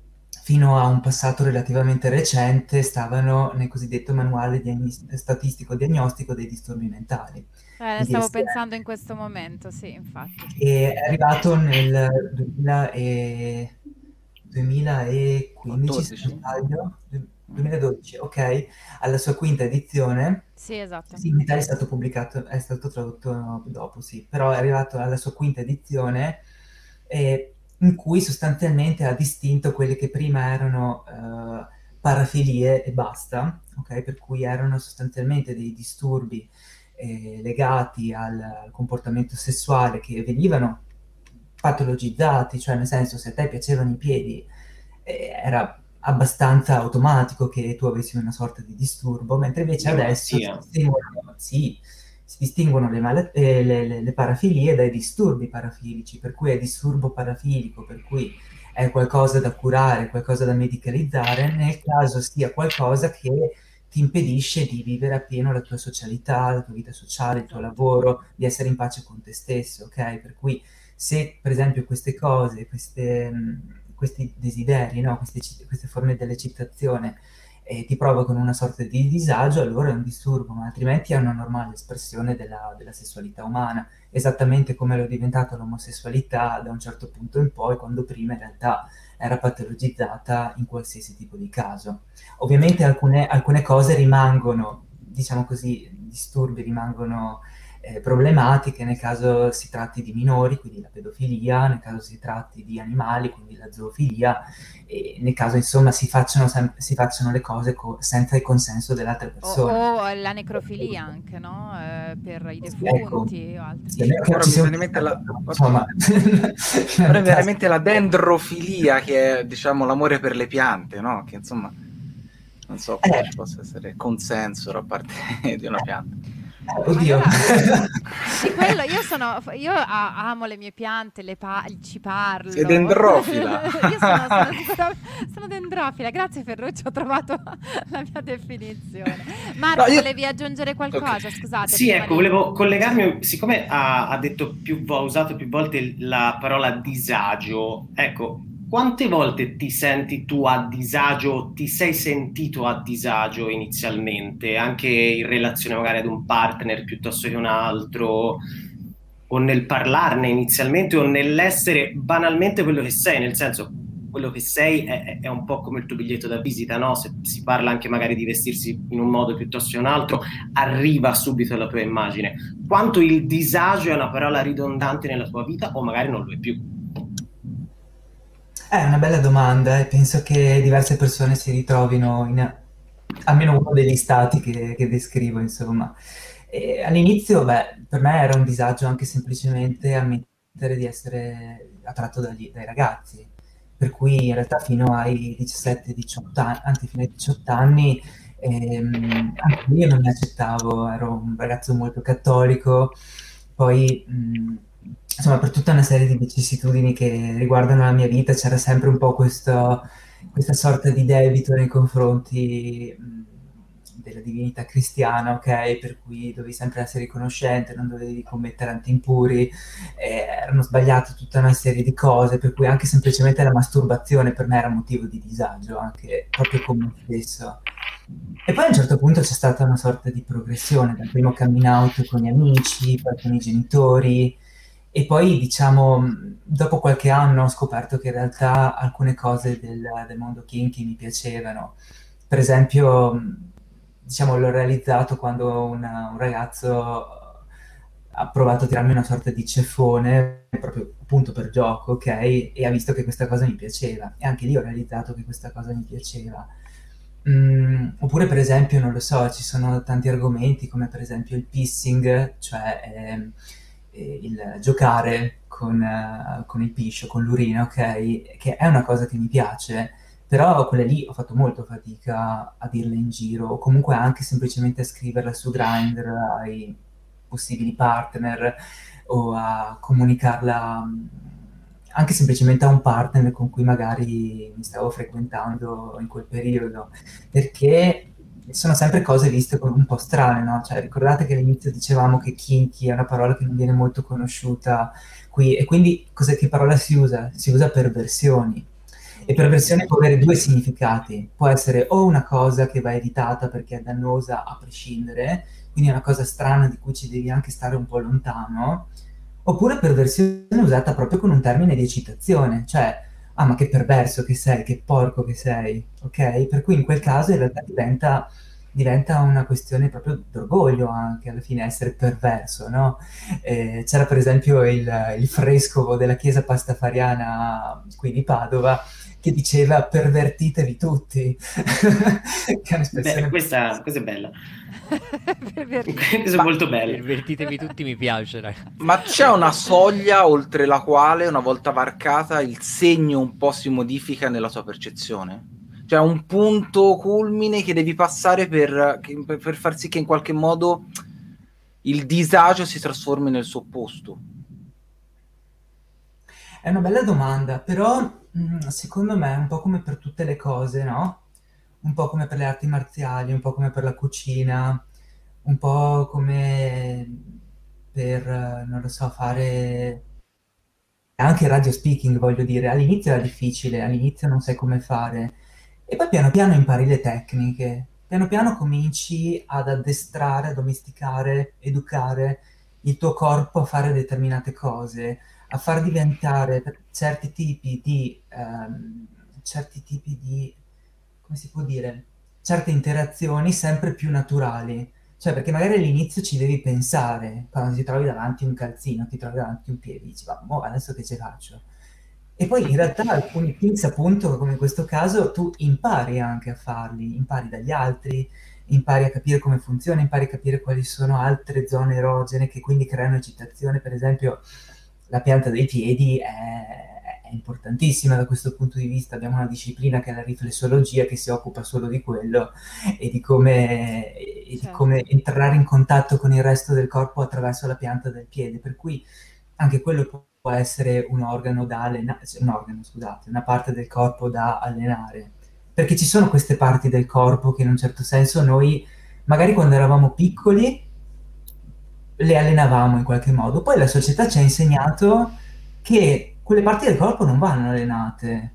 fino a un passato relativamente recente, stavano nel cosiddetto manuale diagni- statistico-diagnostico dei disturbi mentali. Eh, di stavo D S M, pensando in questo momento, sì, infatti. che è arrivato nel duemila e- duemilaquindici, se non quattordici. sbaglio, du- duemiladodici, ok, alla sua quinta edizione. Sì, esatto. Sì, in Italia è stato pubblicato, è stato tradotto dopo, sì, però è arrivato alla sua quinta edizione, eh, in cui sostanzialmente ha distinto quelle che prima erano eh, parafilie e basta, ok? Per cui erano sostanzialmente dei disturbi eh, legati al, al comportamento sessuale che venivano patologizzati, cioè nel senso, se a te piacevano i piedi, eh, era abbastanza automatico che tu avessi una sorta di disturbo, mentre invece Di adesso si malattia. distinguono, sì, si distinguono le, mala- eh, le- le- le parafilie dai disturbi parafilici, per cui è disturbo parafilico, per cui è qualcosa da curare, qualcosa da medicalizzare, nel caso sia qualcosa che ti impedisce di vivere appieno la tua socialità, la tua vita sociale, il tuo lavoro, di essere in pace con te stesso, ok? Per cui se per esempio queste cose, queste, mh, questi desideri, no? queste, ci- queste forme dell'eccitazione eh, ti provocano una sorta di disagio, allora è un disturbo, ma altrimenti è una normale espressione della, della sessualità umana, esattamente come lo è diventata l'omosessualità da un certo punto in poi, quando prima in realtà era patologizzata in qualsiasi tipo di caso. Ovviamente alcune, alcune cose rimangono, diciamo così, disturbi rimangono eh, problematiche nel caso si tratti di minori, quindi la pedofilia, nel caso si tratti di animali, quindi la zoofilia, e nel caso insomma si facciano, sem- si facciano le cose co- senza il consenso dell'altra O, persona. o la necrofilia anche, no? Eh, per i Sì, ecco, defunti o altri. sì, a meno che non Ora ci mi sia un viene in mente la, insomma, ora mi viene in mente la dendrofilia, che è, diciamo, l'amore per le piante, no? Che insomma, non so come Eh, ci possa essere consenso da parte di una pianta. oddio. Allora, di quello io sono, io a- amo le mie piante, le pa- ci parlo. Sei dendrofila. Io sono, sono, sicuramente- sono dendrofila. Grazie Ferruccio, ho trovato la mia definizione. Marco, No, io- volevi aggiungere qualcosa? Ok. Scusate. Sì, prima ecco, di- volevo collegarmi, siccome ha, ha detto più, vo- ha usato più volte la parola disagio, ecco, quante volte ti senti tu a disagio, ti sei sentito a disagio inizialmente, anche in relazione magari ad un partner piuttosto che un altro, o nel parlarne inizialmente, o nell'essere banalmente quello che sei, nel senso, quello che sei è, è un po' come il tuo biglietto da visita, no? Se si parla anche magari di vestirsi in un modo piuttosto che un altro, arriva subito la tua immagine. Quanto il disagio è una parola ridondante nella tua vita o magari non lo è più? È una bella domanda e penso che diverse persone si ritrovino in almeno uno degli stati che, che descrivo, insomma. E all'inizio, beh, per me era un disagio anche semplicemente ammettere di essere attratto dagli- dai ragazzi, per cui in realtà fino ai diciassette diciotto anni, anzi fino ai diciotto anni, ehm, anche io non mi accettavo, ero un ragazzo molto cattolico, poi mh, insomma per tutta una serie di vicissitudini che riguardano la mia vita c'era sempre un po' questo, questa sorta di debito nei confronti mh, della divinità cristiana, ok? Per cui dovevi sempre essere riconoscente, non dovevi commettere atti impuri, eh, erano sbagliate tutta una serie di cose, per cui anche semplicemente la masturbazione per me era motivo di disagio, anche proprio con me stesso. E poi a un certo punto c'è stata una sorta di progressione, dal primo coming out con gli amici, poi con i genitori, e poi diciamo dopo qualche anno ho scoperto che in realtà alcune cose del, del mondo kinky mi piacevano. Per esempio, diciamo, l'ho realizzato quando una, un ragazzo ha provato a tirarmi una sorta di ceffone, proprio appunto per gioco, ok? E ha visto che questa cosa mi piaceva. E anche lì ho realizzato che questa cosa mi piaceva. Mm, oppure per esempio, non lo so, ci sono tanti argomenti come per esempio il pissing, cioè ehm, eh, il giocare con, eh, con il piscio, con l'urina, ok? Che è una cosa che mi piace, però quelle lì ho fatto molto fatica a dirle in giro, o comunque anche semplicemente a scriverla su Grindr ai possibili partner, o a comunicarla mh, anche semplicemente a un partner con cui magari mi stavo frequentando in quel periodo, perché sono sempre cose viste come un po' strane, no? Cioè, ricordate che all'inizio dicevamo che kinky è una parola che non viene molto conosciuta qui, e quindi cos'è, che parola si usa? Si usa perversioni. E perversione può avere due significati. Può essere o una cosa che va evitata perché è dannosa a prescindere, quindi è una cosa strana di cui ci devi anche stare un po' lontano, oppure perversione usata proprio con un termine di eccitazione, cioè, ah ma che perverso che sei, che porco che sei, ok? Per cui in quel caso in realtà diventa, diventa una questione proprio d'orgoglio anche alla fine essere perverso, no? Eh, c'era per esempio il, il frescovo della chiesa pastafariana qui di Padova che diceva pervertitevi tutti, che è un'espressione... Beh, questa, questa è bella. Pervertitevi. Questa è molto bella. Pervertitevi tutti, mi piace, ragazzi. Ma c'è una soglia oltre la quale, una volta varcata, il segno un po' si modifica nella tua percezione? Cioè un punto culmine che devi passare per, che- per far sì che in qualche modo il disagio si trasformi nel suo opposto? È una bella domanda, però mh, secondo me è un po' come per tutte le cose, no? Un po' come per le arti marziali, un po' come per la cucina, un po' come per, eh, non lo so, fare anche il radio speaking, voglio dire. All'inizio era difficile, all'inizio non sai come fare, e poi piano piano impari le tecniche, piano piano cominci ad addestrare, a domesticare, educare il tuo corpo a fare determinate cose, a far diventare per- certi tipi di, ehm, certi tipi di, come si può dire, certe interazioni sempre più naturali. Cioè, perché magari all'inizio ci devi pensare, quando ti trovi davanti un calzino, ti trovi davanti un piede, dici, ma mo adesso che ce faccio? E poi in realtà alcuni tips, appunto, come in questo caso, tu impari anche a farli, impari dagli altri, impari a capire come funziona, impari a capire quali sono altre zone erogene che quindi creano eccitazione. Per esempio, la pianta dei piedi è, è importantissima da questo punto di vista. Abbiamo una disciplina che è la riflessologia, che si occupa solo di quello e di come, e di Certo. come entrare in contatto con il resto del corpo attraverso la pianta del piede. Per cui anche quello può può essere un organo da allenare, un organo, scusate, una parte del corpo da allenare. Perché ci sono queste parti del corpo che in un certo senso noi, magari quando eravamo piccoli, le allenavamo in qualche modo. Poi la società ci ha insegnato che quelle parti del corpo non vanno allenate,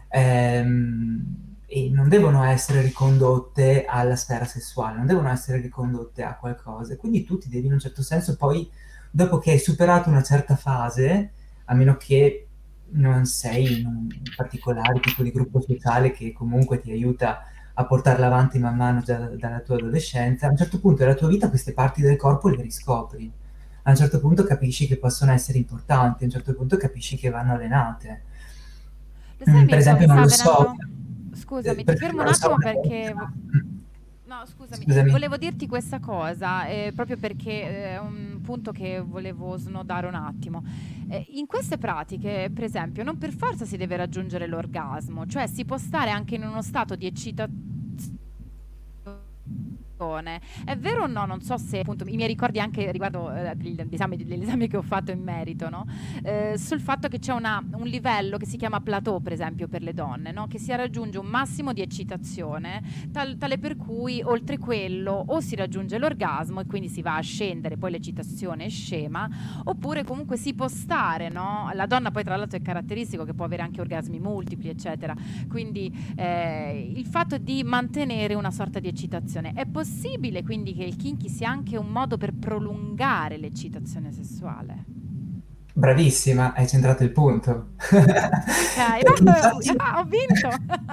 ehm, e non devono essere ricondotte alla sfera sessuale, non devono essere ricondotte a qualcosa. Quindi tu ti devi in un certo senso poi, dopo che hai superato una certa fase, a meno che non sei in un particolare tipo di gruppo sociale che comunque ti aiuta a portarla avanti man mano già da- dalla tua adolescenza, a un certo punto della tua vita queste parti del corpo le riscopri. A un certo punto capisci che possono essere importanti, a un certo punto capisci che vanno allenate. Lo sai, Mm, per Mirko, esempio, mi non lo sta so. venendo... Scusami, eh, ti per- fermo non un lo so, attimo una perché... volta- No, scusami, Scusami. volevo dirti questa cosa, eh, proprio perché è un punto che volevo snodare un attimo. Eh, in queste pratiche, per esempio, non per forza si deve raggiungere l'orgasmo, cioè si può stare anche in uno stato di eccitazione È vero o no? Non so se appunto i miei ricordi anche riguardo eh, l'esame, l'esame che ho fatto in merito, no? Eh, sul fatto che c'è una, un livello che si chiama plateau, per esempio, per le donne, no? Che si raggiunge un massimo di eccitazione, tal, tale per cui oltre quello o si raggiunge l'orgasmo e quindi si va a scendere, poi l'eccitazione è scema, oppure comunque si può stare, no? La donna poi tra l'altro è caratteristico che può avere anche orgasmi multipli, eccetera. Quindi eh, il fatto di mantenere una sorta di eccitazione è possibile. Possibile quindi che il kinky sia anche un modo per prolungare l'eccitazione sessuale? Bravissima, hai centrato il punto. Ok, Infatti... ah, ho vinto!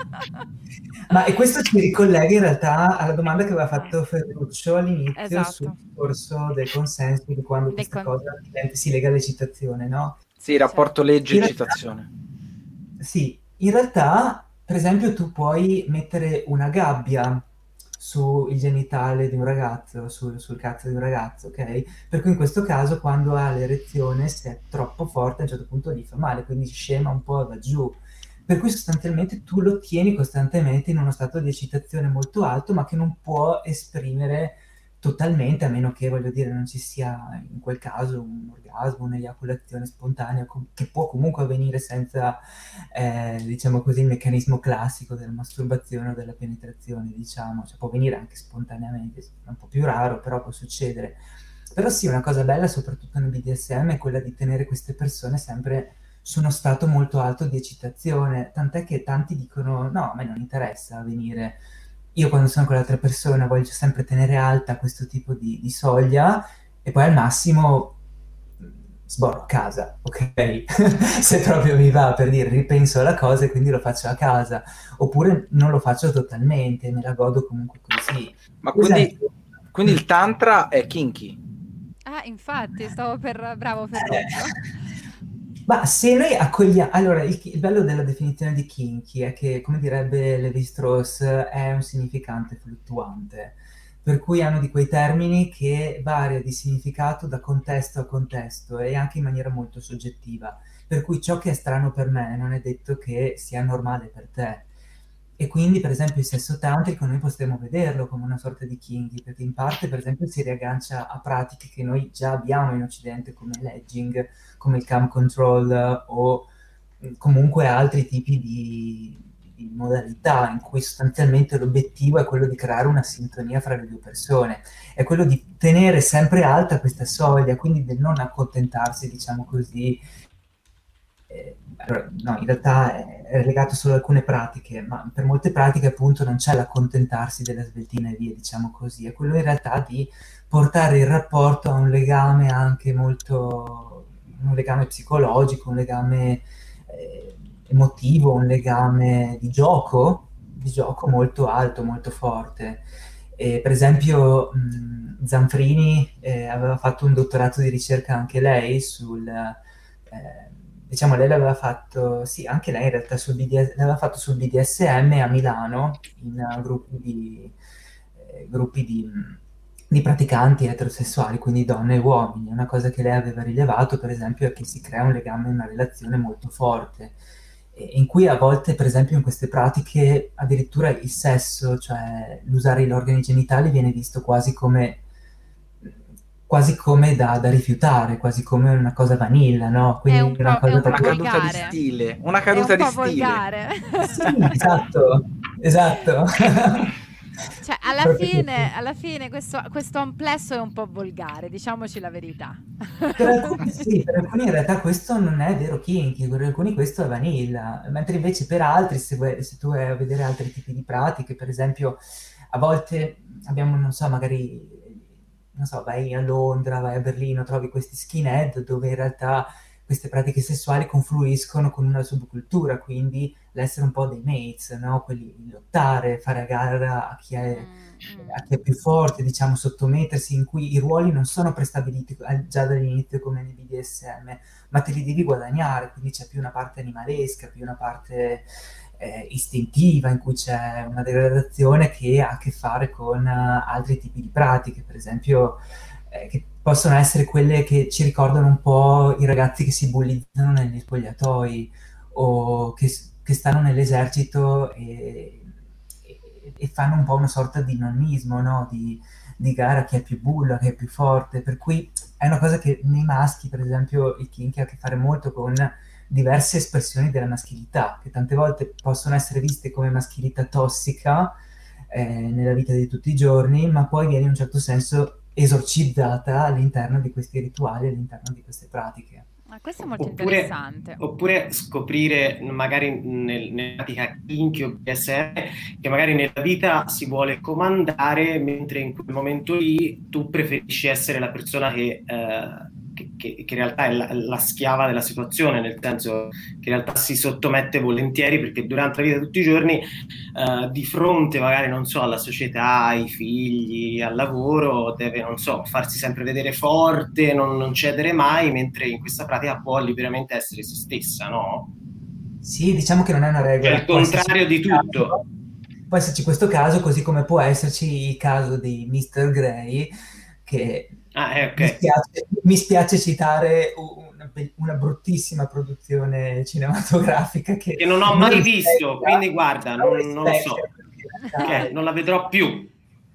Ma e questo ci ricollega in realtà alla domanda che aveva fatto Ferruccio all'inizio Esatto. sul discorso del consenso, di quando Del questa con- cosa si lega all'eccitazione, no? Sì, rapporto In realtà- legge-eccitazione. Sì, in realtà, per esempio, tu puoi mettere una gabbia sul genitale di un ragazzo, sul, sul cazzo di un ragazzo, ok? Per cui in questo caso quando ha l'erezione, se è troppo forte a un certo punto gli fa male, quindi scema un po' da giù. Per cui sostanzialmente tu lo tieni costantemente in uno stato di eccitazione molto alto, ma che non può esprimere totalmente, a meno che, voglio dire, non ci sia in quel caso un orgasmo, un'eiaculazione spontanea, com- che può comunque avvenire senza, eh, diciamo così, il meccanismo classico della masturbazione o della penetrazione, diciamo. Cioè può avvenire anche spontaneamente, è un po' più raro, però può succedere. Però sì, una cosa bella, soprattutto nel B D S M, è quella di tenere queste persone sempre su uno stato molto alto di eccitazione, tant'è che tanti dicono no, a me non interessa venire, io quando sono con l'altra persona voglio sempre tenere alta questo tipo di, di soglia e poi al massimo sborro a casa, ok? Se proprio mi va, per dire, ripenso alla cosa e quindi lo faccio a casa, oppure non lo faccio totalmente, me la godo comunque così. Ma Per quindi, esempio- quindi il tantra è kinky? Ah, infatti, stavo per... Bravo Ferruccio. Ma se noi accogliamo... Allora, il, il bello della definizione di kinky è che, come direbbe Levi-Strauss, è un significante fluttuante, per cui è uno di quei termini che varia di significato da contesto a contesto e anche in maniera molto soggettiva, per cui ciò che è strano per me non è detto che sia normale per te. E quindi, per esempio, il sesso tantrico noi possiamo vederlo come una sorta di kinky, perché in parte, per esempio, si riaggancia a pratiche che noi già abbiamo in Occidente, come l'edging, come il cam control o mh, comunque altri tipi di, di modalità in cui sostanzialmente l'obiettivo è quello di creare una sintonia fra le due persone, è quello di tenere sempre alta questa soglia, quindi del non accontentarsi, diciamo così. Eh, allora, no, in realtà è, è legato solo ad alcune pratiche, ma per molte pratiche appunto non c'è l'accontentarsi della sveltina e via, diciamo così, è quello in realtà di portare il rapporto a un legame anche molto, un legame psicologico, un legame eh, emotivo, un legame di gioco, di gioco molto alto, molto forte. E, per esempio mh, Zanfrini eh, aveva fatto un dottorato di ricerca anche lei sul... Eh, diciamo lei l'aveva fatto, sì, anche lei in realtà sul B D S, l'aveva fatto sul B D S M a Milano, in uh, gruppi di, eh, gruppi di, mh, di praticanti eterosessuali, quindi donne e uomini. Una cosa che lei aveva rilevato, per esempio, è che si crea un legame, una relazione molto forte, e- in cui a volte, per esempio, in queste pratiche, addirittura il sesso, cioè l'usare gli organi genitali, viene visto quasi come quasi come da, da rifiutare, quasi come una cosa vanilla, no? È un Quindi una po', è cosa un po' Una proprio... caduta di volgare. stile, una È caduta un di po' stile. volgare. Sì, esatto, esatto. Cioè, alla Proprio fine, così. alla fine questo, questo amplesso è un po' volgare, diciamoci la verità. Per alcuni sì, per alcuni in realtà questo non è vero kinky, per alcuni questo è vanilla, mentre invece per altri, se, vuoi- se tu vai a vedere altri tipi di pratiche, per esempio, a volte abbiamo, non so, magari, non so, vai a Londra, vai a Berlino, trovi questi skinhead dove in realtà queste pratiche sessuali confluiscono con una subcultura, quindi l'essere un po' dei mates, no? Quelli di lottare, fare a gara a chi è, Mm, mm. a chi è più forte, diciamo, sottomettersi, in cui i ruoli non sono prestabiliti eh, già dall'inizio come nel B D S M, ma te li devi guadagnare, quindi c'è più una parte animalesca, più una parte eh, istintiva, in cui c'è una degradazione che ha a che fare con uh, altri tipi di pratiche, per esempio, eh, che possono essere quelle che ci ricordano un po' i ragazzi che si bullizzano negli spogliatoi o che, che stanno nell'esercito e, e e, e fanno un po' una sorta di nonnismo, no? Di, di gara, chi è più bulla, chi è più forte, per cui è una cosa che nei maschi, per esempio, il kink ha a che fare molto con diverse espressioni della maschilità, che tante volte possono essere viste come maschilità tossica eh, nella vita di tutti i giorni, ma poi viene in un certo senso esorcizzata all'interno di questi rituali, all'interno di queste pratiche. Ah, questo è molto Oppure, interessante. oppure scoprire magari nel, nella pratica kink o B S M che magari nella vita si vuole comandare, mentre in quel momento lì tu preferisci essere la persona che, eh, che, che, che in realtà è la, la schiava della situazione, nel senso che in realtà si sottomette volentieri perché durante la vita di tutti i giorni eh, di fronte magari, non so, alla società, ai figli, al lavoro, deve, non so, farsi sempre vedere forte, non, non cedere mai, mentre in questa pratica può liberamente essere se stessa, no? Sì, diciamo che non è una regola. Cioè il contrario di tutto. Caso, può esserci questo caso, così come può esserci il caso di mister Grey, che ah, eh, okay. mi, spiace, mi spiace citare una, una bruttissima produzione cinematografica che, che non ho mai rispecchia, visto, quindi guarda, non, non lo so, perché, eh, non la vedrò più.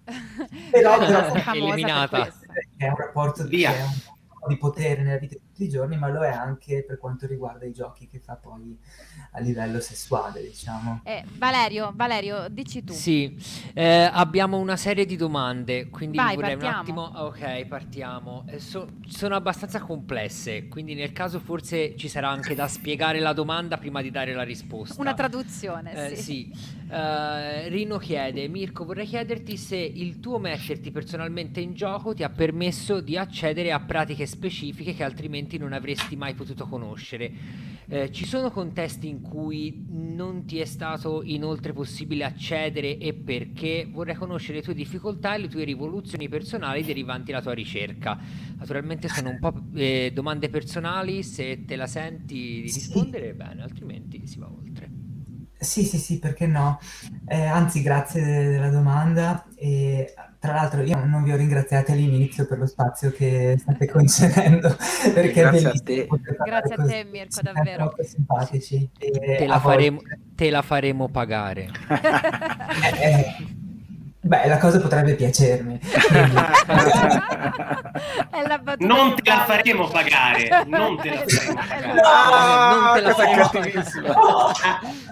Però, però è eliminata. È un rapporto di, è un di potere nella vita di tutti i giorni, ma lo è anche per quanto riguarda i giochi che fa poi a livello sessuale, diciamo. Eh, Valerio, Valerio, dici tu. Sì, eh, abbiamo una serie di domande, quindi Vai, vorrei partiamo. un attimo... Ok, partiamo. Eh, so- sono abbastanza complesse, quindi nel caso forse ci sarà anche da spiegare la domanda prima di dare la risposta. Una traduzione, Eh, sì. sì. Uh, Rino chiede: Mirko, vorrei chiederti se il tuo metterti personalmente in gioco ti ha permesso di accedere a pratiche specifiche che altrimenti non avresti mai potuto conoscere. Uh, ci sono contesti in cui non ti è stato inoltre possibile accedere e perché? Vorrei conoscere le tue difficoltà e le tue rivoluzioni personali derivanti dalla tua ricerca. Naturalmente sono un po' eh, domande personali, se te la senti di rispondere, sì. Bene, altrimenti si va oltre. Sì, sì, sì, perché no? Eh, anzi, grazie della domanda. E, tra l'altro, io non vi ho ringraziati all'inizio per lo spazio che state concedendo, perché grazie è bellissimo. A te. Grazie a te, Mirko, siete davvero. Molto simpatici. E te, la faremo, volte... te la faremo pagare. eh, eh, beh, la cosa potrebbe piacermi. È la battuta non più te la bella. faremo pagare, non te la faremo pagare. No, non te la faremo pagare.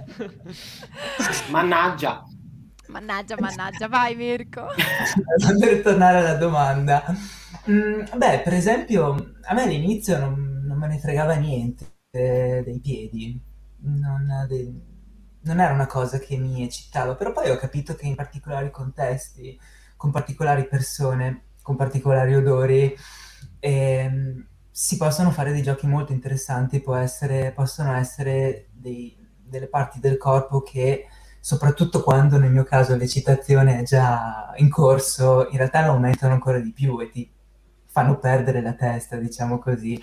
Mannaggia. Mannaggia, mannaggia, vai Mirko. Per tornare alla domanda, mm, beh, per esempio, a me all'inizio non, non me ne fregava niente eh, dei piedi, non, dei, non era una cosa che mi eccitava, però poi ho capito che in particolari contesti, con particolari persone, con particolari odori, ehm, si possono fare dei giochi molto interessanti, può essere, possono essere dei, delle parti del corpo che, soprattutto quando nel mio caso l'eccitazione è già in corso, in realtà lo aumentano ancora di più e ti fanno perdere la testa, diciamo così.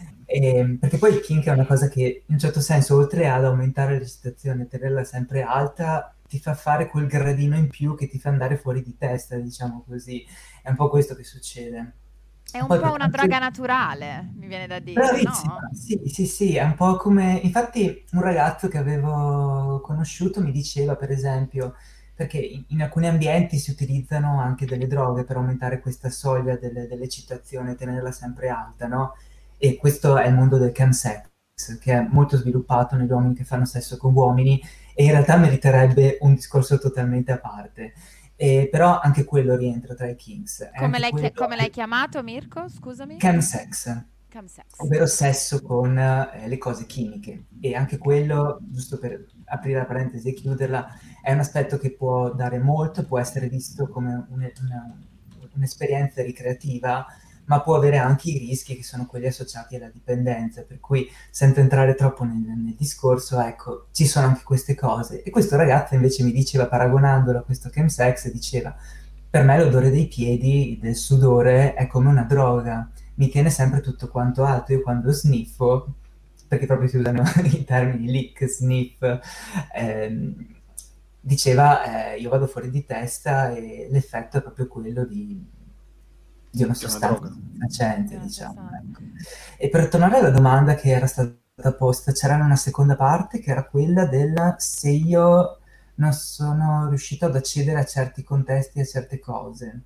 E, perché poi il kink è una cosa che in un certo senso, oltre ad aumentare l'eccitazione e tenerla sempre alta, ti fa fare quel gradino in più che ti fa andare fuori di testa, diciamo così. È un po' questo che succede. È un Poi, po' una per droga naturale, mi viene da dire, Bravissima, no? sì, sì, sì, è un po' come... Infatti un ragazzo che avevo conosciuto mi diceva, per esempio, perché in, in alcuni ambienti si utilizzano anche delle droghe per aumentare questa soglia delle- dell'eccitazione, tenerla sempre alta, no? E questo è il mondo del chemsex, che è molto sviluppato negli uomini che fanno sesso con uomini e in realtà meriterebbe un discorso totalmente a parte. Eh, però anche quello rientra tra i kinks. È Come anche l'hai, quello- come l'hai chiamato, Mirko? Scusami. Chemsex, Chemsex. ovvero sesso con eh, le cose chimiche. E anche quello, giusto per aprire la parentesi e chiuderla, è un aspetto che può dare molto, può essere visto come un- una- un'esperienza ricreativa, ma può avere anche i rischi che sono quelli associati alla dipendenza, per cui senza entrare troppo nel, nel discorso, ecco, ci sono anche queste cose. E questo ragazzo invece mi diceva, paragonandolo a questo chemsex, diceva, per me l'odore dei piedi, del sudore, è come una droga, mi tiene sempre tutto quanto alto. Io quando sniffo, perché proprio si usano i termini lick, sniff, ehm, diceva, eh, io vado fuori di testa e l'effetto è proprio quello di di una sostanza droga. stupefacente, Una diciamo. sostanza. Ecco. E per tornare alla domanda che era stata posta, c'era una seconda parte che era quella del se io non sono riuscito ad accedere a certi contesti e a certe cose.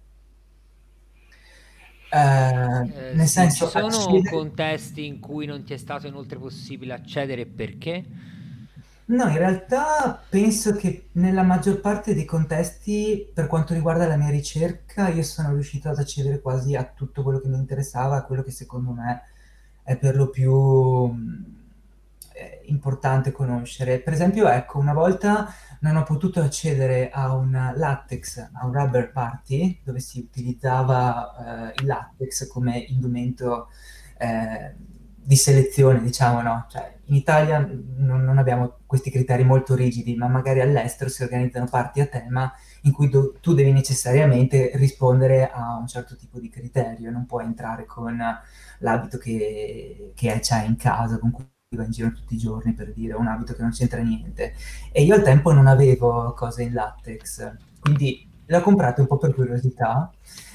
Eh, Eh, nel sì, senso, ci sono accedere... contesti in cui non ti è stato inoltre possibile accedere perché? No, in realtà penso che nella maggior parte dei contesti, per quanto riguarda la mia ricerca, io sono riuscito ad accedere quasi a tutto quello che mi interessava, a quello che secondo me è per lo più mh, eh, importante conoscere. Per esempio, ecco, una volta non ho potuto accedere a un latex, a un rubber party, dove si utilizzava eh, il latex come indumento eh, di selezione, diciamo, no? Cioè, in Italia non, non abbiamo questi criteri molto rigidi, ma magari all'estero si organizzano party a tema in cui do- tu devi necessariamente rispondere a un certo tipo di criterio, non puoi entrare con l'abito che, che c'hai in casa, con cui va in giro tutti i giorni, per dire, un abito che non c'entra niente. E io al tempo non avevo cose in latex, quindi l'ho comprato un po' per curiosità,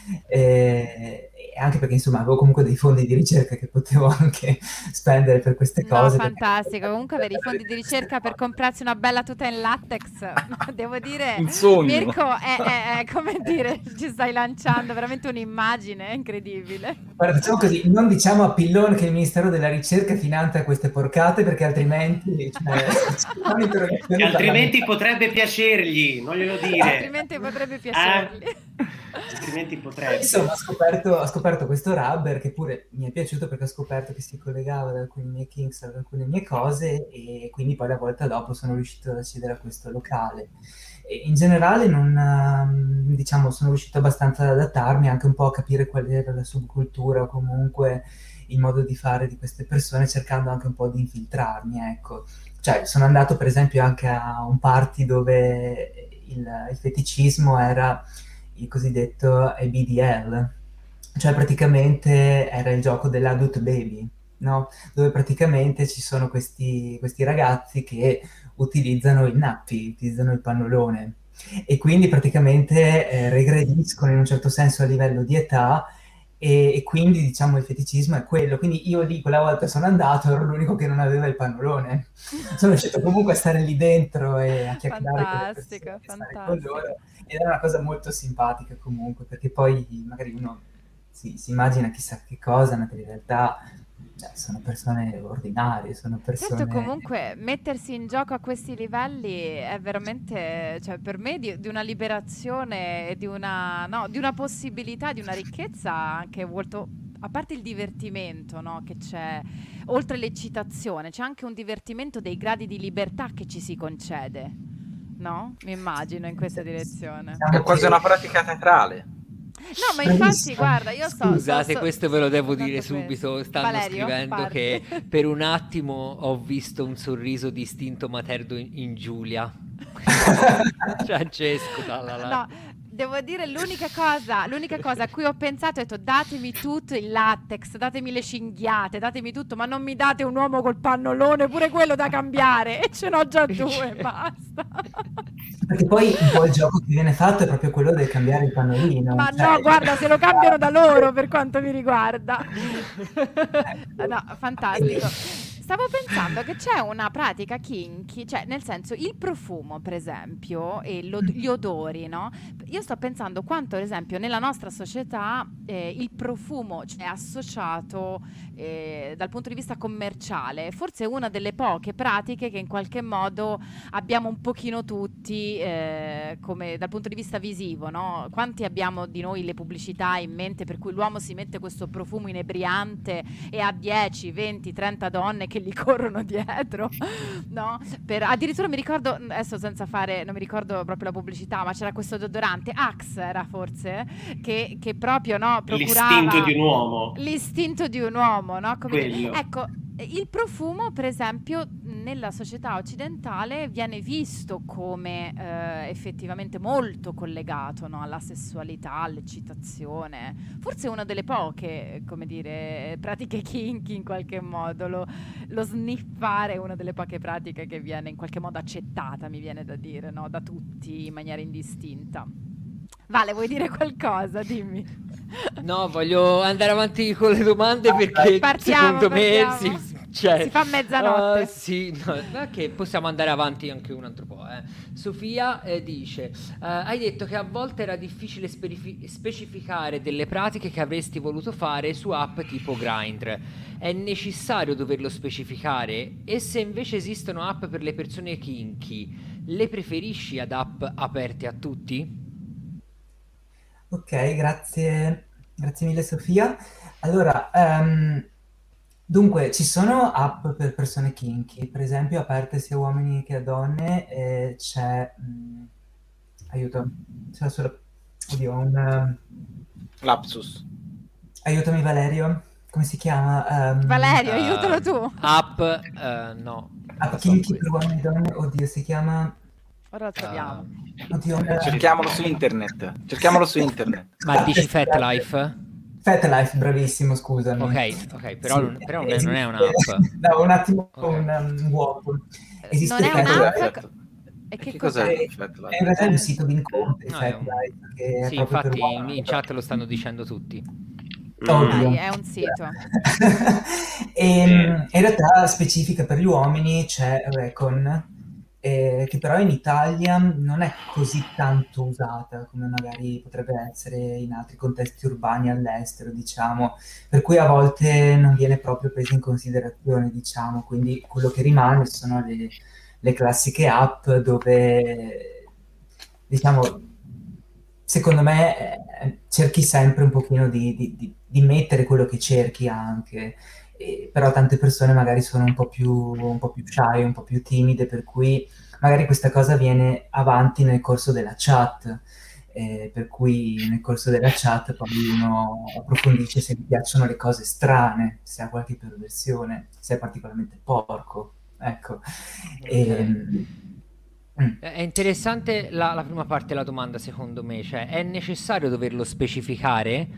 e, e anche perché insomma avevo comunque dei fondi di ricerca che potevo anche spendere per queste No, cose. perché- fantastico. Comunque avere i fondi di ricerca per comprarsi una bella tuta in latex, devo dire, Un sogno. Mirko, è, è- è, come dire, ci stai lanciando veramente un'immagine incredibile. Guarda, facciamo così, non diciamo a Pillon che il Ministero della Ricerca finanzia queste porcate, perché altrimenti cioè, ci sono interrogazioni E altrimenti parlamentari. potrebbe piacergli, non glielo dire. Altrimenti potrebbe piacergli. Eh? Altrimenti potrebbe. Insomma, ho scoperto, ho scoperto questo rubber che pure mi è piaciuto perché ho scoperto che si collegava ad alcuni miei kinks, ad alcune mie cose, e quindi poi la volta dopo sono riuscito ad accedere a questo locale. E in generale non, ehm, diciamo, sono riuscito abbastanza ad adattarmi, anche un po' a capire qual era la subcultura o comunque il modo di fare di queste persone, cercando anche un po' di infiltrarmi, ecco. Cioè, sono andato per esempio anche a un party dove il, il feticismo era il cosiddetto B D L, cioè praticamente era il gioco dell'adult baby, no? Dove praticamente ci sono questi, questi ragazzi che utilizzano il nappi, utilizzano il pannolone e quindi praticamente eh, regrediscono in un certo senso a livello di età e, e quindi diciamo il feticismo è quello. Quindi io lì quella volta sono andato, ero l'unico che non aveva il pannolone. Sono riuscito comunque a stare lì dentro e a chiacchierare con le Fantastico, persone, a stare con fantastico. loro. Ed è una cosa molto simpatica comunque, perché poi magari uno si, si immagina chissà che cosa, ma in realtà cioè, sono persone ordinarie, sono Certo, persone... comunque mettersi in gioco a questi livelli è veramente, cioè per me di, di una liberazione e di una, no, di una possibilità, di una ricchezza anche molto, a parte il divertimento, no, che c'è, oltre l'eccitazione, c'è anche un divertimento dei gradi di libertà che ci si concede, no? Mi immagino in questa direzione. È quasi una pratica teatrale. No, ma infatti, Bravissimo. guarda, io sto... Scusate, sto- sto- questo ve lo devo sto dire dando subito. questo. Stanno Valerio, scrivendo parti. che per un attimo ho visto un sorriso distinto materno in, in Giulia. Francesco, dalla là. No, devo dire l'unica cosa, l'unica cosa a cui ho pensato è detto datemi tutto il latex, datemi le cinghiate, datemi tutto, ma non mi date un uomo col pannolone, pure quello da cambiare, e ce n'ho già due, basta. Perché poi un po' il gioco che viene fatto è proprio quello del cambiare il pannolino. Ma cioè- no, guarda, se lo cambiano da loro per quanto mi riguarda. No, fantastico. Stavo pensando che c'è una pratica kinky, cioè nel senso il profumo per esempio e lo- gli odori, no? Io sto pensando quanto ad esempio nella nostra società eh, il profumo è cioè, associato eh, dal punto di vista commerciale, forse è una delle poche pratiche che in qualche modo abbiamo un pochino tutti eh, come dal punto di vista visivo, no? Quanti abbiamo di noi le pubblicità in mente per cui l'uomo si mette questo profumo inebriante e ha dieci, venti, trenta donne che gli corrono dietro, no? Per, addirittura mi ricordo, adesso senza fare, non mi ricordo proprio la pubblicità, ma c'era questo deodorante, Axe era forse, che, che proprio, no, procurava... L'istinto di un uomo. L'istinto di un uomo, no? Come dire- Quello. ecco, il profumo, per esempio, nella società occidentale viene visto come eh, effettivamente molto collegato, no, alla sessualità, all'eccitazione. Forse una delle poche, come dire, pratiche kinky in qualche modo. Lo, lo sniffare è una delle poche pratiche che viene in qualche modo accettata, mi viene da dire, no, da tutti in maniera indistinta. Vale, vuoi dire qualcosa? Dimmi. No, voglio andare avanti con le domande perché Partiamo, secondo me partiamo. sì, Cioè, si fa mezzanotte. Uh, sì, no, che possiamo andare avanti anche un altro po'. Eh. Sofia eh, dice: uh, hai detto che a volte era difficile sperifi- specificare delle pratiche che avresti voluto fare su app tipo Grindr. È necessario doverlo specificare? E se invece esistono app per le persone kinky, le preferisci ad app aperte a tutti? Ok, grazie, grazie mille Sofia. Allora, ehm, dunque, ci sono app per persone kinky, per esempio aperte sia a uomini che a donne, e c'è, mm, aiuto, c'è solo, oddio, un, ehm, Lapsus. aiutami Valerio, come si chiama? Ehm, Valerio, Uh, aiutalo tu. App, uh, no. app la so kinky qui. per uomini e donne, oddio, si chiama, Ora lo troviamo. Uh, oddio, un, Cerchiamolo su internet. Cerchiamolo su internet. ma dici FetLife? FetLife, bravissimo, scusami. Ok, ok, però, Sì, non, però non, è, non è esiste- un'app. No, un attimo Ok. un, um, vuoto. Eh, Esiste non è Che un'app? cos'è FetLife. Fet- E E che che cos'è? cos'è È, FetLife? è in realtà un sito di incontri, No, è un- FetLife, che è Sì, proprio per infatti in, uomini. in chat lo stanno dicendo tutti. Oddio. Dai, è un sito. E, Sì. in realtà specifica per gli uomini c'è Recon, eh, che però in Italia non è così tanto usata come magari potrebbe essere in altri contesti urbani all'estero, diciamo, per cui a volte non viene proprio presa in considerazione, diciamo, quindi quello che rimane sono le, le classiche app dove, diciamo, secondo me eh, cerchi sempre un pochino di, di- di- di mettere quello che cerchi anche, e- però tante persone magari sono un po' più, un po' più shy, un po' più timide, per cui magari questa cosa viene avanti nel corso della chat, eh, per cui nel corso della chat poi uno approfondisce se gli piacciono le cose strane, se ha qualche perversione, se è particolarmente porco, ecco. Ehm, mm. È interessante la, la prima parte della domanda, secondo me, cioè è necessario doverlo specificare?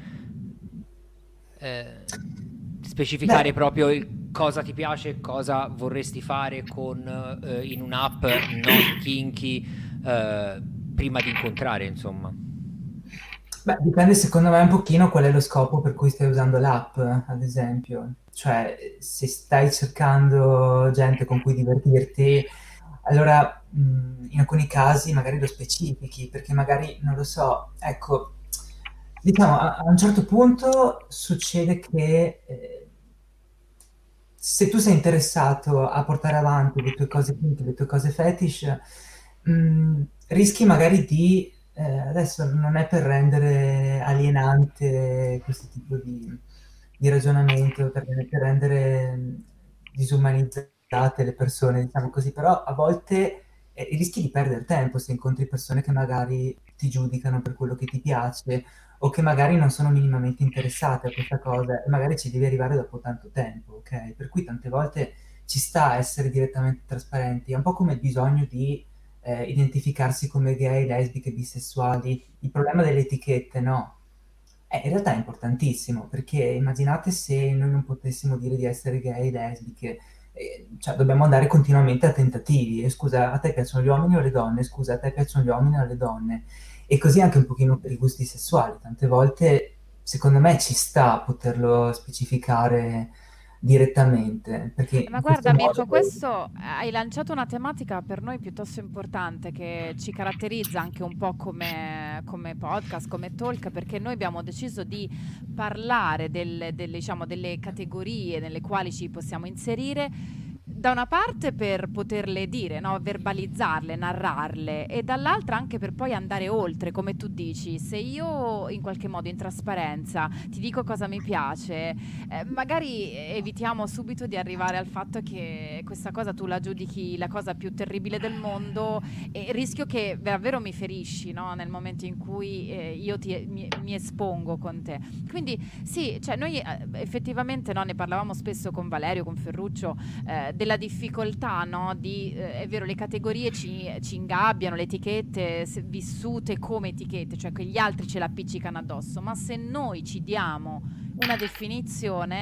Eh, specificare Beh, proprio il cosa ti piace, cosa vorresti fare con, eh, in un'app non kinky eh, prima di incontrare, insomma. Beh, dipende secondo me un pochino qual è lo scopo per cui stai usando l'app, ad esempio. Cioè, se stai cercando gente con cui divertirti, allora mh, in alcuni casi magari lo specifichi, perché magari, non lo so, ecco, diciamo, a, a un certo punto succede che eh, se tu sei interessato a portare avanti le tue cose kinky, le tue cose fetish, mh, rischi magari di, eh, adesso non è per rendere alienante questo tipo di, di ragionamento, per, per rendere mh, disumanizzate le persone, diciamo così, però a volte eh, rischi di perdere tempo se incontri persone che magari ti giudicano per quello che ti piace o che magari non sono minimamente interessate a questa cosa e magari ci devi arrivare dopo tanto tempo, ok? Per cui tante volte ci sta a essere direttamente trasparenti, è un po' come il bisogno di eh, identificarsi come gay, lesbiche, bisessuali, il problema delle etichette, no? Eh, in realtà è importantissimo, perché immaginate se noi non potessimo dire di essere gay, lesbiche, eh, cioè dobbiamo andare continuamente a tentativi, e scusa, a te piacciono gli uomini o le donne? Scusa, a te piacciono gli uomini o le donne? E così anche un pochino per i gusti sessuali. Tante volte, secondo me, ci sta a poterlo specificare direttamente, perché Ma in questo guarda Mirko, modo... questo hai lanciato una tematica per noi piuttosto importante che ci caratterizza anche un po' come, come podcast, come talk, perché noi abbiamo deciso di parlare del- delle, diciamo, delle categorie nelle quali ci possiamo inserire. Da una parte per poterle dire, no? Verbalizzarle, narrarle, e dall'altra anche per poi andare oltre, come tu dici. Se io in qualche modo in trasparenza ti dico cosa mi piace, eh, magari evitiamo subito di arrivare al fatto che questa cosa tu la giudichi la cosa più terribile del mondo, e rischio che davvero mi ferisci, no? Nel momento in cui eh, io ti, mi, mi espongo con te. Quindi sì, cioè noi eh, effettivamente, no, ne parlavamo spesso con Valerio, con Ferruccio, eh, della difficoltà, no? Di, eh, è vero, le categorie ci, ci ingabbiano, le etichette se- vissute come etichette, cioè che gli altri ce l'appiccicano addosso, ma se noi ci diamo una definizione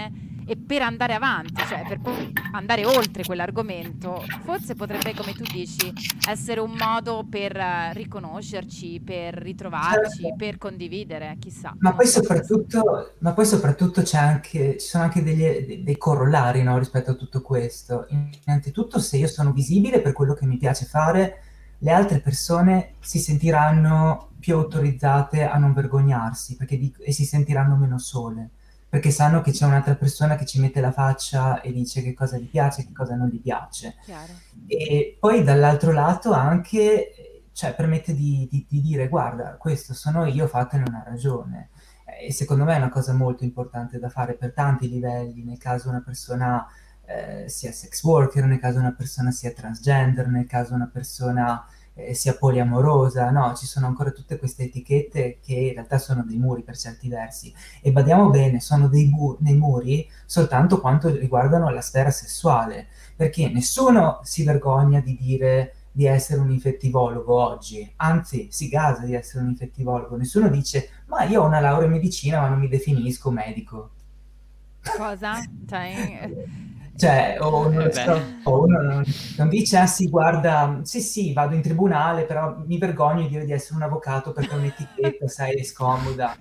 e per andare avanti, cioè per poi andare oltre quell'argomento, forse potrebbe, come tu dici, essere un modo per eh, riconoscerci, per ritrovarci, Certo. per condividere, chissà, Ma non poi so, questo. soprattutto, ma poi soprattutto c'è anche, ci sono anche degli, de- dei corollari, no, rispetto a tutto questo. Innanzitutto, se io sono visibile per quello che mi piace fare, le altre persone si sentiranno più autorizzate a non vergognarsi perché di- e si sentiranno meno sole, perché sanno che c'è un'altra persona che ci mette la faccia e dice che cosa gli piace e che cosa non gli piace. Chiaro. E poi dall'altro lato anche, eh, cioè, permette di, di- di dire, guarda, questo sono io, fatene una ragione. Eh, E secondo me è una cosa molto importante da fare per tanti livelli, nel caso una persona eh, sia sex worker, nel caso una persona sia transgender, nel caso una persona eh, sia poliamorosa, no, ci sono ancora tutte queste etichette che in realtà sono dei muri per certi versi. E badiamo bene, sono dei, bu- dei muri soltanto quanto riguardano la sfera sessuale, perché nessuno si vergogna di dire di essere un infettivologo oggi, anzi si gasa di essere un infettivologo, nessuno dice ma io ho una laurea in medicina ma non mi definisco medico. Cosa? Cioè, Cioè, o non Eh lo beh. so, o uno non, non dice, ah sì, guarda, sì sì, vado in tribunale, però mi vergogno di dire di essere un avvocato perché è un'etichetta, sai, è scomoda.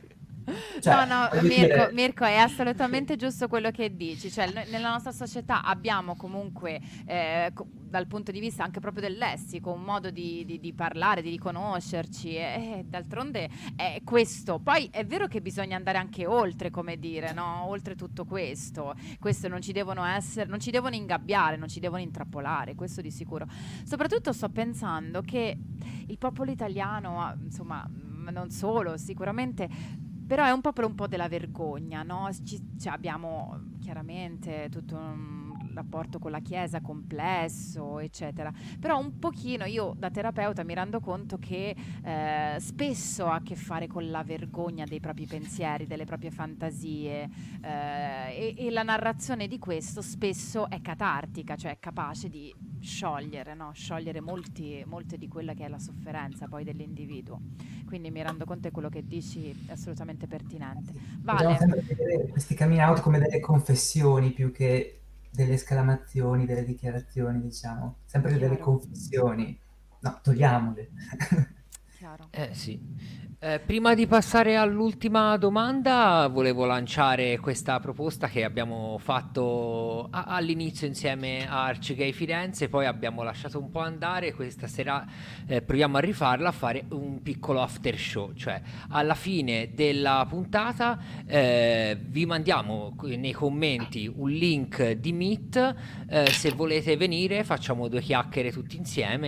No, Cioè, no, voglio Mirko, dire, Mirko, è assolutamente giusto quello che dici. Cioè, noi nella nostra società abbiamo comunque, eh, co- dal punto di vista anche proprio del lessico, un modo di, di- di parlare, di riconoscerci, e, e d'altronde è questo. Poi è vero che bisogna andare anche oltre, come dire, no? Oltre tutto questo. Questo non ci devono essere, non ci devono ingabbiare, non ci devono intrappolare, questo di sicuro. Soprattutto sto pensando che il popolo italiano, ah, insomma, ma non solo, sicuramente, però è un popolo un po' della vergogna, no? Ci- cioè, abbiamo chiaramente tutto un rapporto con la Chiesa complesso, eccetera. Però un pochino io da terapeuta mi rendo conto che eh, spesso ha a che fare con la vergogna dei propri pensieri, delle proprie fantasie, eh, e, e la narrazione di questo spesso è catartica, cioè è capace di sciogliere, no? Sciogliere molti, molte di quella che è la sofferenza poi dell'individuo. Quindi mi rendo conto che quello che dici è assolutamente pertinente. dobbiamo Vale. sempre vedere questi coming out come delle confessioni più che delle esclamazioni, delle dichiarazioni, diciamo. Sempre delle Chiaro, confessioni. No, togliamole. chiaro. Eh sì. Eh, prima di passare all'ultima domanda, volevo lanciare questa proposta che abbiamo fatto a- all'inizio insieme a Arcigay Firenze, poi abbiamo lasciato un po' andare. Questa sera eh, proviamo a rifarla, a fare un piccolo after show, cioè alla fine della puntata eh, vi mandiamo nei commenti un link di Meet, eh, se volete venire facciamo due chiacchiere tutti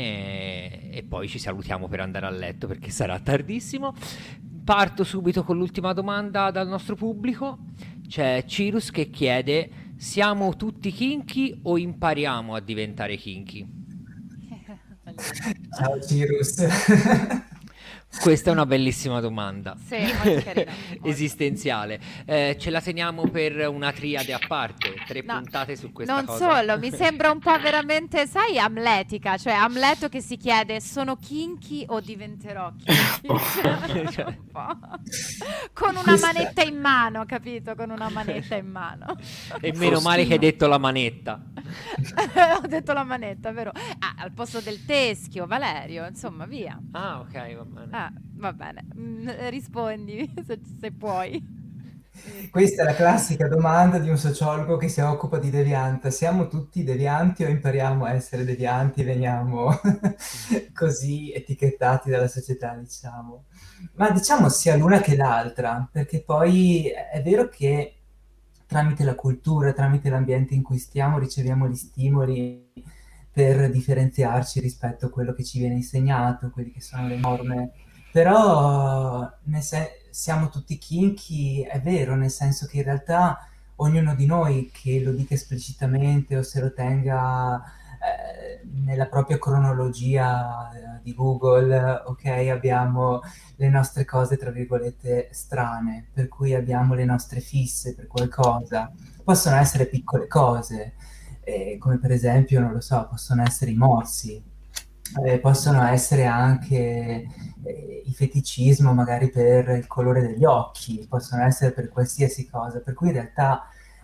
insieme e, e poi ci salutiamo per andare a letto perché sarà tardissimo. Parto subito con l'ultima domanda dal nostro pubblico. C'è Cirus che chiede: siamo tutti kinky o impariamo a diventare kinky? Ciao Cirus. Questa è una bellissima domanda. Sì, molto carina. Esistenziale. Eh, ce la teniamo per una triade a parte, tre No, puntate su questa non cosa. solo, mi sembra un po' veramente, sai, amletica, cioè Amleto che si chiede sono kinky o diventerò kinky? Cioè, un po'. Con una Questa- manetta in mano, capito? Con una manetta in mano. E meno male che hai detto la manetta. Ho detto la manetta, vero? Ah, al posto del teschio, Valerio, insomma, via. Ah, ok, va bene. Ah, va bene. Mm, rispondi se, se puoi. Questa è la classica domanda di un sociologo che si occupa di devianza. Siamo tutti devianti o impariamo a essere devianti e veniamo così etichettati dalla società, diciamo? Ma diciamo sia l'una che l'altra, perché poi è vero che tramite la cultura, tramite l'ambiente in cui stiamo, riceviamo gli stimoli per differenziarci rispetto a quello che ci viene insegnato, quelle che sono le norme. Però nel se- siamo tutti kinky, è vero, nel senso che in realtà ognuno di noi che lo dica esplicitamente o se lo tenga eh, nella propria cronologia eh, di Google, ok, abbiamo le nostre cose, tra virgolette, strane, per cui abbiamo le nostre fisse per qualcosa. Possono essere piccole cose, eh, come per esempio, non lo so, possono essere i morsi, eh, possono essere anche eh, il feticismo magari per il colore degli occhi, possono essere per qualsiasi cosa, per cui in realtà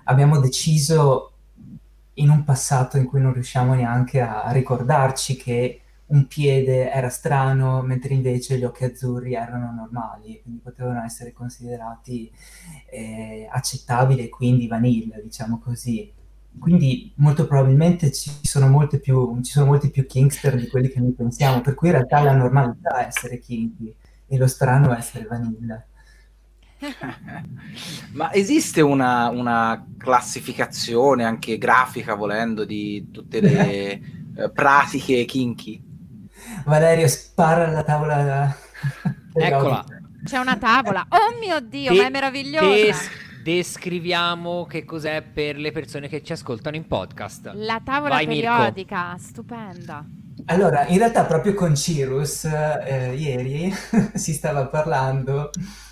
abbiamo deciso in un passato in cui non riusciamo neanche a ricordarci che un piede era strano, mentre invece gli occhi azzurri erano normali, quindi potevano essere considerati eh, accettabili e quindi vanilla, diciamo così. Quindi molto probabilmente ci sono, molte più, ci sono molti più kinkster di quelli che noi pensiamo, per cui in realtà la normalità è essere kinky e lo strano è essere vanilla. Ma esiste una, una classificazione anche grafica, volendo, di tutte le eh, pratiche kinky? Valerio, spara alla tavola. Eccola. C'è una tavola. Oh mio Dio, De- ma è meravigliosa. des- descriviamo che cos'è per le persone che ci ascoltano in podcast. La tavola Vai, Mirko. periodica, stupenda. Allora, in realtà proprio con Cirrus eh, ieri si stava parlando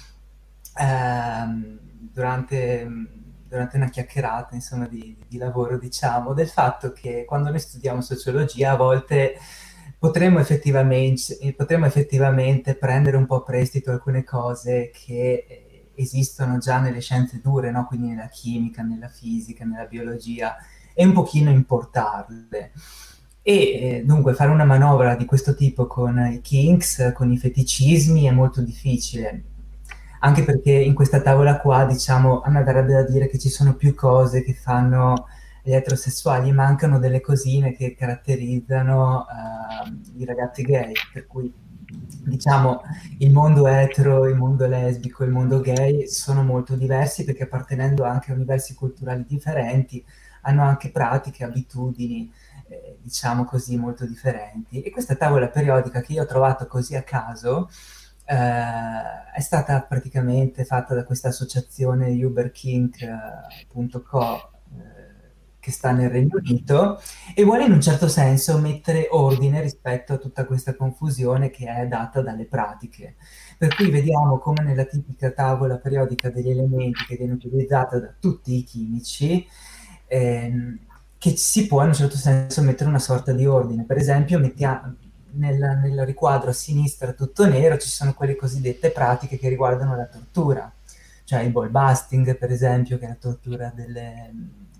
ehm, durante, durante una chiacchierata, insomma, di, di lavoro, diciamo, del fatto che quando noi studiamo sociologia a volte potremmo effettivamente, potremmo effettivamente prendere un po' a prestito alcune cose che eh, esistono già nelle scienze dure, no? Quindi nella chimica, nella fisica, nella biologia, e un pochino importarle. E eh, dunque fare una manovra di questo tipo con i kinks, con i feticismi è molto difficile, anche perché in questa tavola qua, diciamo, a me verrebbe da dire che ci sono più cose che fanno gli eterosessuali, mancano delle cosine che caratterizzano uh, i ragazzi gay, per cui diciamo il mondo etero, il mondo lesbico, il mondo gay sono molto diversi perché appartenendo anche a universi culturali differenti hanno anche pratiche, abitudini, eh, diciamo così, molto differenti. E questa tavola periodica che io ho trovato così a caso eh, è stata praticamente fatta da questa associazione uberkink punto co che sta nel Regno Unito e vuole in un certo senso mettere ordine rispetto a tutta questa confusione che è data dalle pratiche. Per cui vediamo come nella tipica tavola periodica degli elementi che viene utilizzata da tutti i chimici, ehm, che si può in un certo senso mettere una sorta di ordine. Per esempio mettiamo nel, nel riquadro a sinistra tutto nero ci sono quelle cosiddette pratiche che riguardano la tortura, cioè il ball busting per esempio, che è la tortura delle...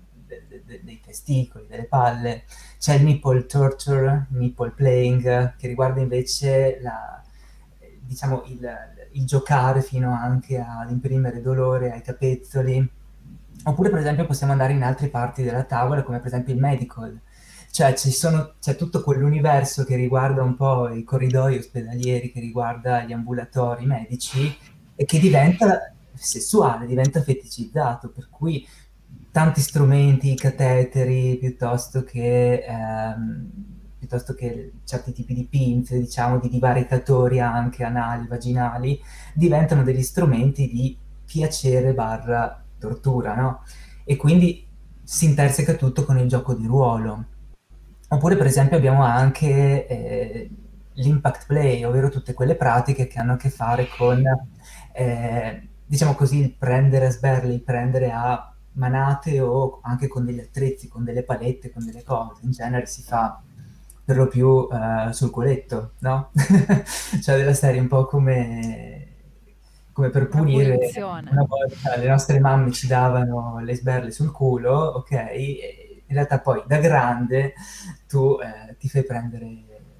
dei testicoli, delle palle. C'è il nipple torture, nipple playing, che riguarda invece la, diciamo il, il giocare fino anche ad imprimere dolore ai capezzoli. Oppure per esempio possiamo andare in altre parti della tavola, come per esempio il medical, cioè ci sono, c'è tutto quell'universo che riguarda un po' i corridoi ospedalieri, che riguarda gli ambulatori medici e che diventa sessuale, diventa feticizzato, per cui tanti strumenti, cateteri, piuttosto che, ehm, piuttosto che certi tipi di pinze, diciamo, di divaricatori anche anali, vaginali, diventano degli strumenti di piacere barra tortura, no? E quindi si interseca tutto con il gioco di ruolo. Oppure, per esempio, abbiamo anche eh, l'impact play, ovvero tutte quelle pratiche che hanno a che fare con, eh, diciamo così, il prendere a sberle, il prendere a manate o anche con degli attrezzi, con delle palette, con delle cose. In genere si fa per lo più uh, sul culetto, no? Cioè della serie un po' come, come per punire. Una volta le nostre mamme ci davano le sberle sul culo, ok? E in realtà poi da grande tu eh, ti fai prendere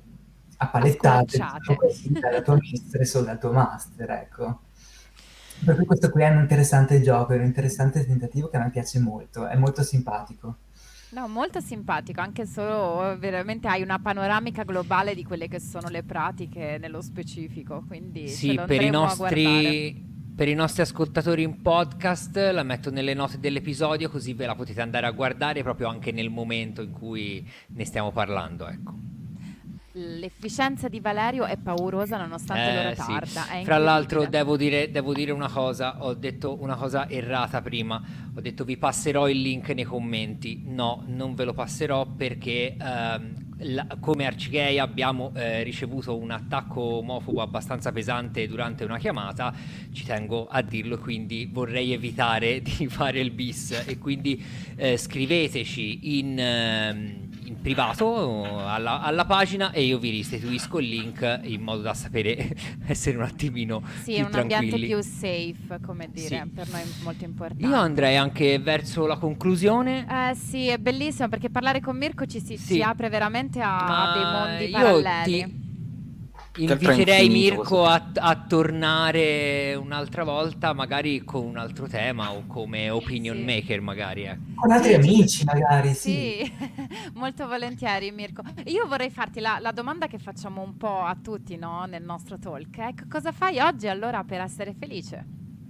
a palettate dalla tua mistress o dal tuo master, ecco. Per cui questo qui è un interessante gioco, è un interessante tentativo che a me piace molto, è molto simpatico. No, molto simpatico, anche solo veramente hai una panoramica globale di quelle che sono le pratiche nello specifico, quindi sì, ce lo per i andremo a nostri per i nostri ascoltatori in podcast la metto nelle note dell'episodio, così ve la potete andare a guardare proprio anche nel momento in cui ne stiamo parlando, ecco. L'efficienza di Valerio è paurosa nonostante eh, l'ora tarda. Sì. È Fra l'altro devo dire, devo dire una cosa, ho detto una cosa errata prima, ho detto vi passerò il link nei commenti, no, non ve lo passerò perché ehm, la, come Arcigay abbiamo eh, ricevuto un attacco omofobo abbastanza pesante durante una chiamata, ci tengo a dirlo, quindi vorrei evitare di fare il bis e quindi eh, scriveteci in... Ehm, in privato alla, alla pagina e io vi restituisco il link in modo da sapere essere un attimino Sì, più è un ambiente tranquilli. più safe, come dire, Sì. per noi è molto importante. Io andrei anche verso la conclusione. Eh sì, è bellissimo perché parlare con Mirko ci si Sì. ci apre veramente a, Ma a dei mondi io paralleli. ti Che altro è inviterei infinito Mirko a, a tornare un'altra volta, magari con un altro tema o come opinion Sì. maker, magari. Eh. Con altri Sì, amici magari, sì. Sì, molto volentieri Mirko. Io vorrei farti la, la domanda che facciamo un po' a tutti, no, nel nostro talk. Eh, c- cosa fai oggi allora per essere felice?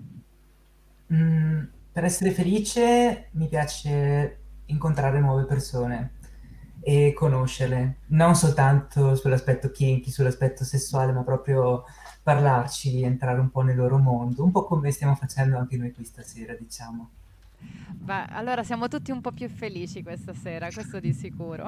Mm, per essere felice mi piace incontrare nuove persone e conoscerle, non soltanto sull'aspetto kinky, sull'aspetto sessuale, ma proprio parlarci, entrare un po' nel loro mondo, un po' come stiamo facendo anche noi qui stasera, diciamo. Beh, allora siamo tutti un po' più felici questa sera, questo di sicuro.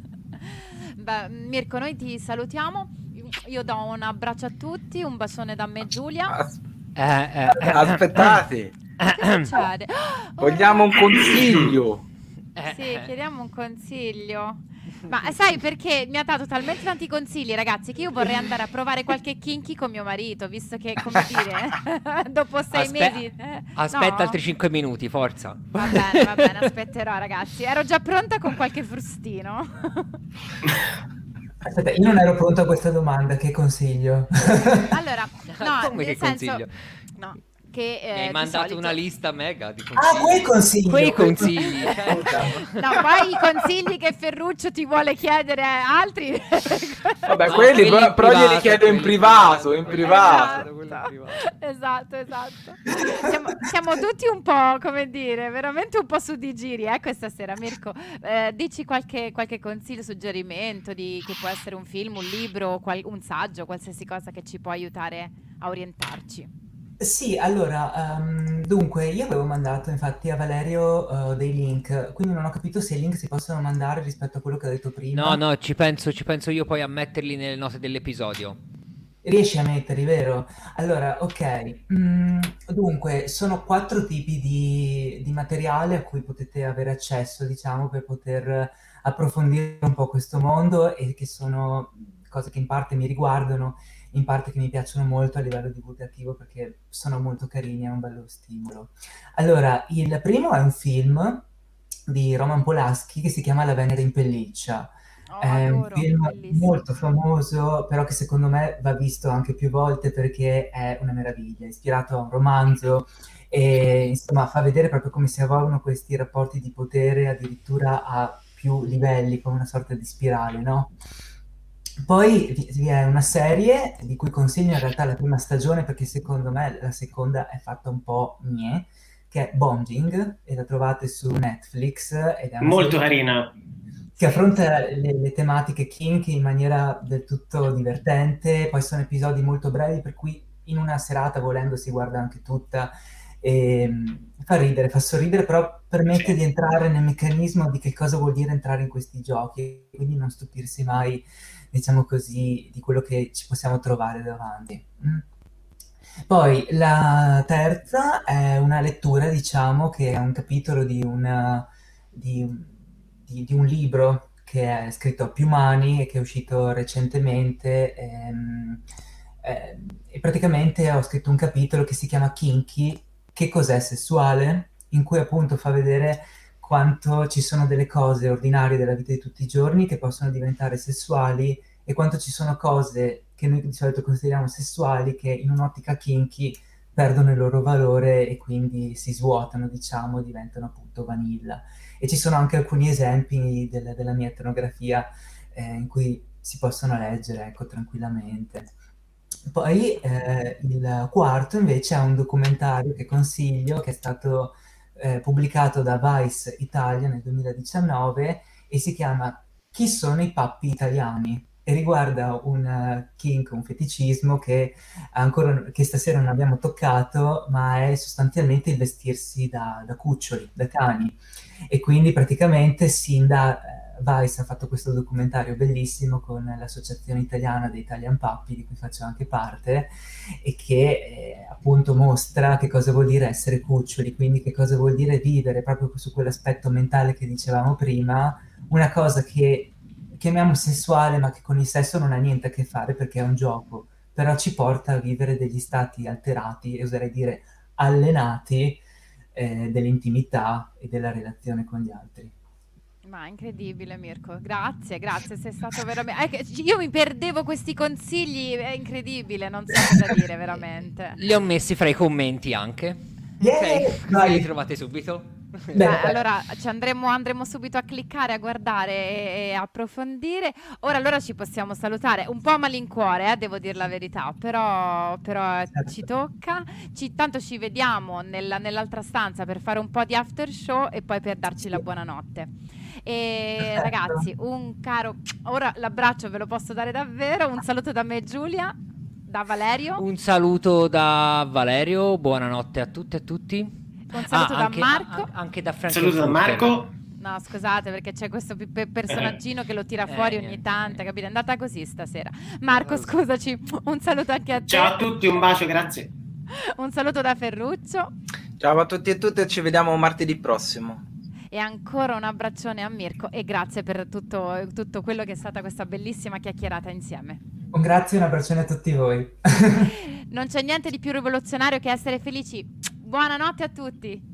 Beh, Mirko, noi ti salutiamo. Io do un abbraccio a tutti, un bacione da me Giulia. As- Eh, eh, eh, Aspettate, Che succede? Oh, vogliamo un consiglio. eh, Sì, eh. chiediamo un consiglio. Ma eh, sai perché mi ha dato talmente tanti consigli, ragazzi, che io vorrei andare a provare qualche kinky con mio marito, visto che, come dire, dopo sei Aspe- mesi... eh, Aspetta no? altri cinque minuti, forza. Va bene, va bene, aspetterò, ragazzi. Ero già pronta con qualche frustino. Aspetta, io non ero pronto a questa domanda, che consiglio? Allora, no, Come nel che senso... consiglio? No, che... Mi eh, hai di mandato solito- una lista mega di consigli. Ah, quei consigli! Quei quei consigli. No, poi i consigli che Ferruccio ti vuole chiedere a altri. Vabbè, No, quelli quelli però, in però glieli privato, chiedo in quelli in privato, in privato. privato. quello in privato. Esatto, esatto. Siamo, siamo tutti un po', come dire, veramente un po' su di giri, eh, questa sera. Mirko, eh, dici qualche, qualche consiglio, suggerimento di che può essere un film, un libro, qual- un saggio, qualsiasi cosa che ci può aiutare a orientarci. Sì, allora, ehm, dunque, io avevo mandato infatti a Valerio eh, dei link, quindi non ho capito se i link si possono mandare rispetto a quello che ho detto prima. No, no, ci penso, ci penso io poi a metterli nelle note dell'episodio. Riesci a metterli, vero? Allora, ok. Mm, dunque, sono quattro tipi di, di materiale a cui potete avere accesso, diciamo, per poter approfondire un po' questo mondo e che sono cose che in parte mi riguardano, in parte che mi piacciono molto a livello divulgativo perché sono molto carini, è un bello stimolo. Allora, il primo è un film di Roman Polanski che si chiama La Venere in pelliccia. Oh, È un adoro, film bellissimo. molto famoso, però che secondo me va visto anche più volte perché è una meraviglia, è ispirato a un romanzo e insomma fa vedere proprio come si evolvono questi rapporti di potere addirittura a più livelli, come una sorta di spirale, no? Poi vi vi è una serie di cui consiglio in realtà la prima stagione perché secondo me la seconda è fatta un po' meh, che è Bonding e la trovate su Netflix ed è una Molto serie carina. che affronta le, le tematiche kinky in maniera del tutto divertente, poi sono episodi molto brevi per cui in una serata volendo si guarda anche tutta e mm, fa ridere, fa sorridere, però permette Sì. di entrare nel meccanismo di che cosa vuol dire entrare in questi giochi, quindi non stupirsi mai, diciamo così, di quello che ci possiamo trovare davanti. Mm. Poi la terza è una lettura, diciamo, che è un capitolo di, una, di, di- di un libro che è scritto a più mani e che è uscito recentemente. ehm, eh, e praticamente ho scritto un capitolo che si chiama Kinky, che cos'è sessuale, in cui appunto fa vedere quanto ci sono delle cose ordinarie della vita di tutti i giorni che possono diventare sessuali e quanto ci sono cose che noi di solito consideriamo sessuali che in un'ottica kinky perdono il loro valore e quindi si svuotano, diciamo, diventano appunto vanilla. E ci sono anche alcuni esempi del- della mia etnografia eh, in cui si possono leggere, ecco, tranquillamente. Poi eh, il quarto invece è un documentario che consiglio, che è stato eh, pubblicato da Vice Italia nel duemiladiciannove e si chiama Chi sono i pappi italiani? E riguarda un eh, kink, un feticismo che ancora che stasera non abbiamo toccato, ma è sostanzialmente il vestirsi da, da cuccioli, da cani. E quindi praticamente Sinda, eh, Vice ha fatto questo documentario bellissimo con l'Associazione Italiana dei Italian Puppi, di cui faccio anche parte, e che eh, appunto mostra che cosa vuol dire essere cuccioli, quindi che cosa vuol dire vivere proprio su quell'aspetto mentale che dicevamo prima, una cosa che chiamiamo sessuale, ma che con il sesso non ha niente a che fare perché è un gioco, però ci porta a vivere degli stati alterati, e oserei dire allenati, eh, dell'intimità e della relazione con gli altri. Ma incredibile Mirko, grazie, grazie, sei stato veramente... è che io mi perdevo questi consigli, è incredibile, non so cosa dire veramente. Li ho messi fra i commenti anche. Yeah, Ok, così vai. li trovate subito. Bene, Beh, beh. allora ci andremo, andremo subito a cliccare, a guardare e, e approfondire. Ora allora ci possiamo salutare, un po' a malincuore, eh, devo dire la verità, però, però Certo. ci tocca. Ci, tanto ci vediamo nella- nell'altra stanza per fare un po' di after show e poi per darci la buonanotte. E Perfetto. ragazzi, un caro, ora l'abbraccio ve lo posso dare davvero, un saluto da me e Giulia, da Valerio, Un saluto da Valerio, buonanotte a tutte e a tutti. un saluto da anche, Marco. a- anche da Frank. Saluto da Marco. No, scusate, perché c'è questo pi- pe- personaggino che lo tira fuori Eh, ogni niente. tanto, capite? È andata così stasera. Marco, Eh, scusaci, un saluto anche a te. Ciao a tutti, un bacio, grazie. Un saluto da Ferruccio Ciao a tutti e tutte, ci vediamo martedì prossimo. e ancora un abbraccione a Mirko e grazie per tutto, tutto quello che è stata questa bellissima chiacchierata insieme. Un grazie e un abbraccione a tutti voi. Non c'è niente di più rivoluzionario che essere felici. Buonanotte a tutti.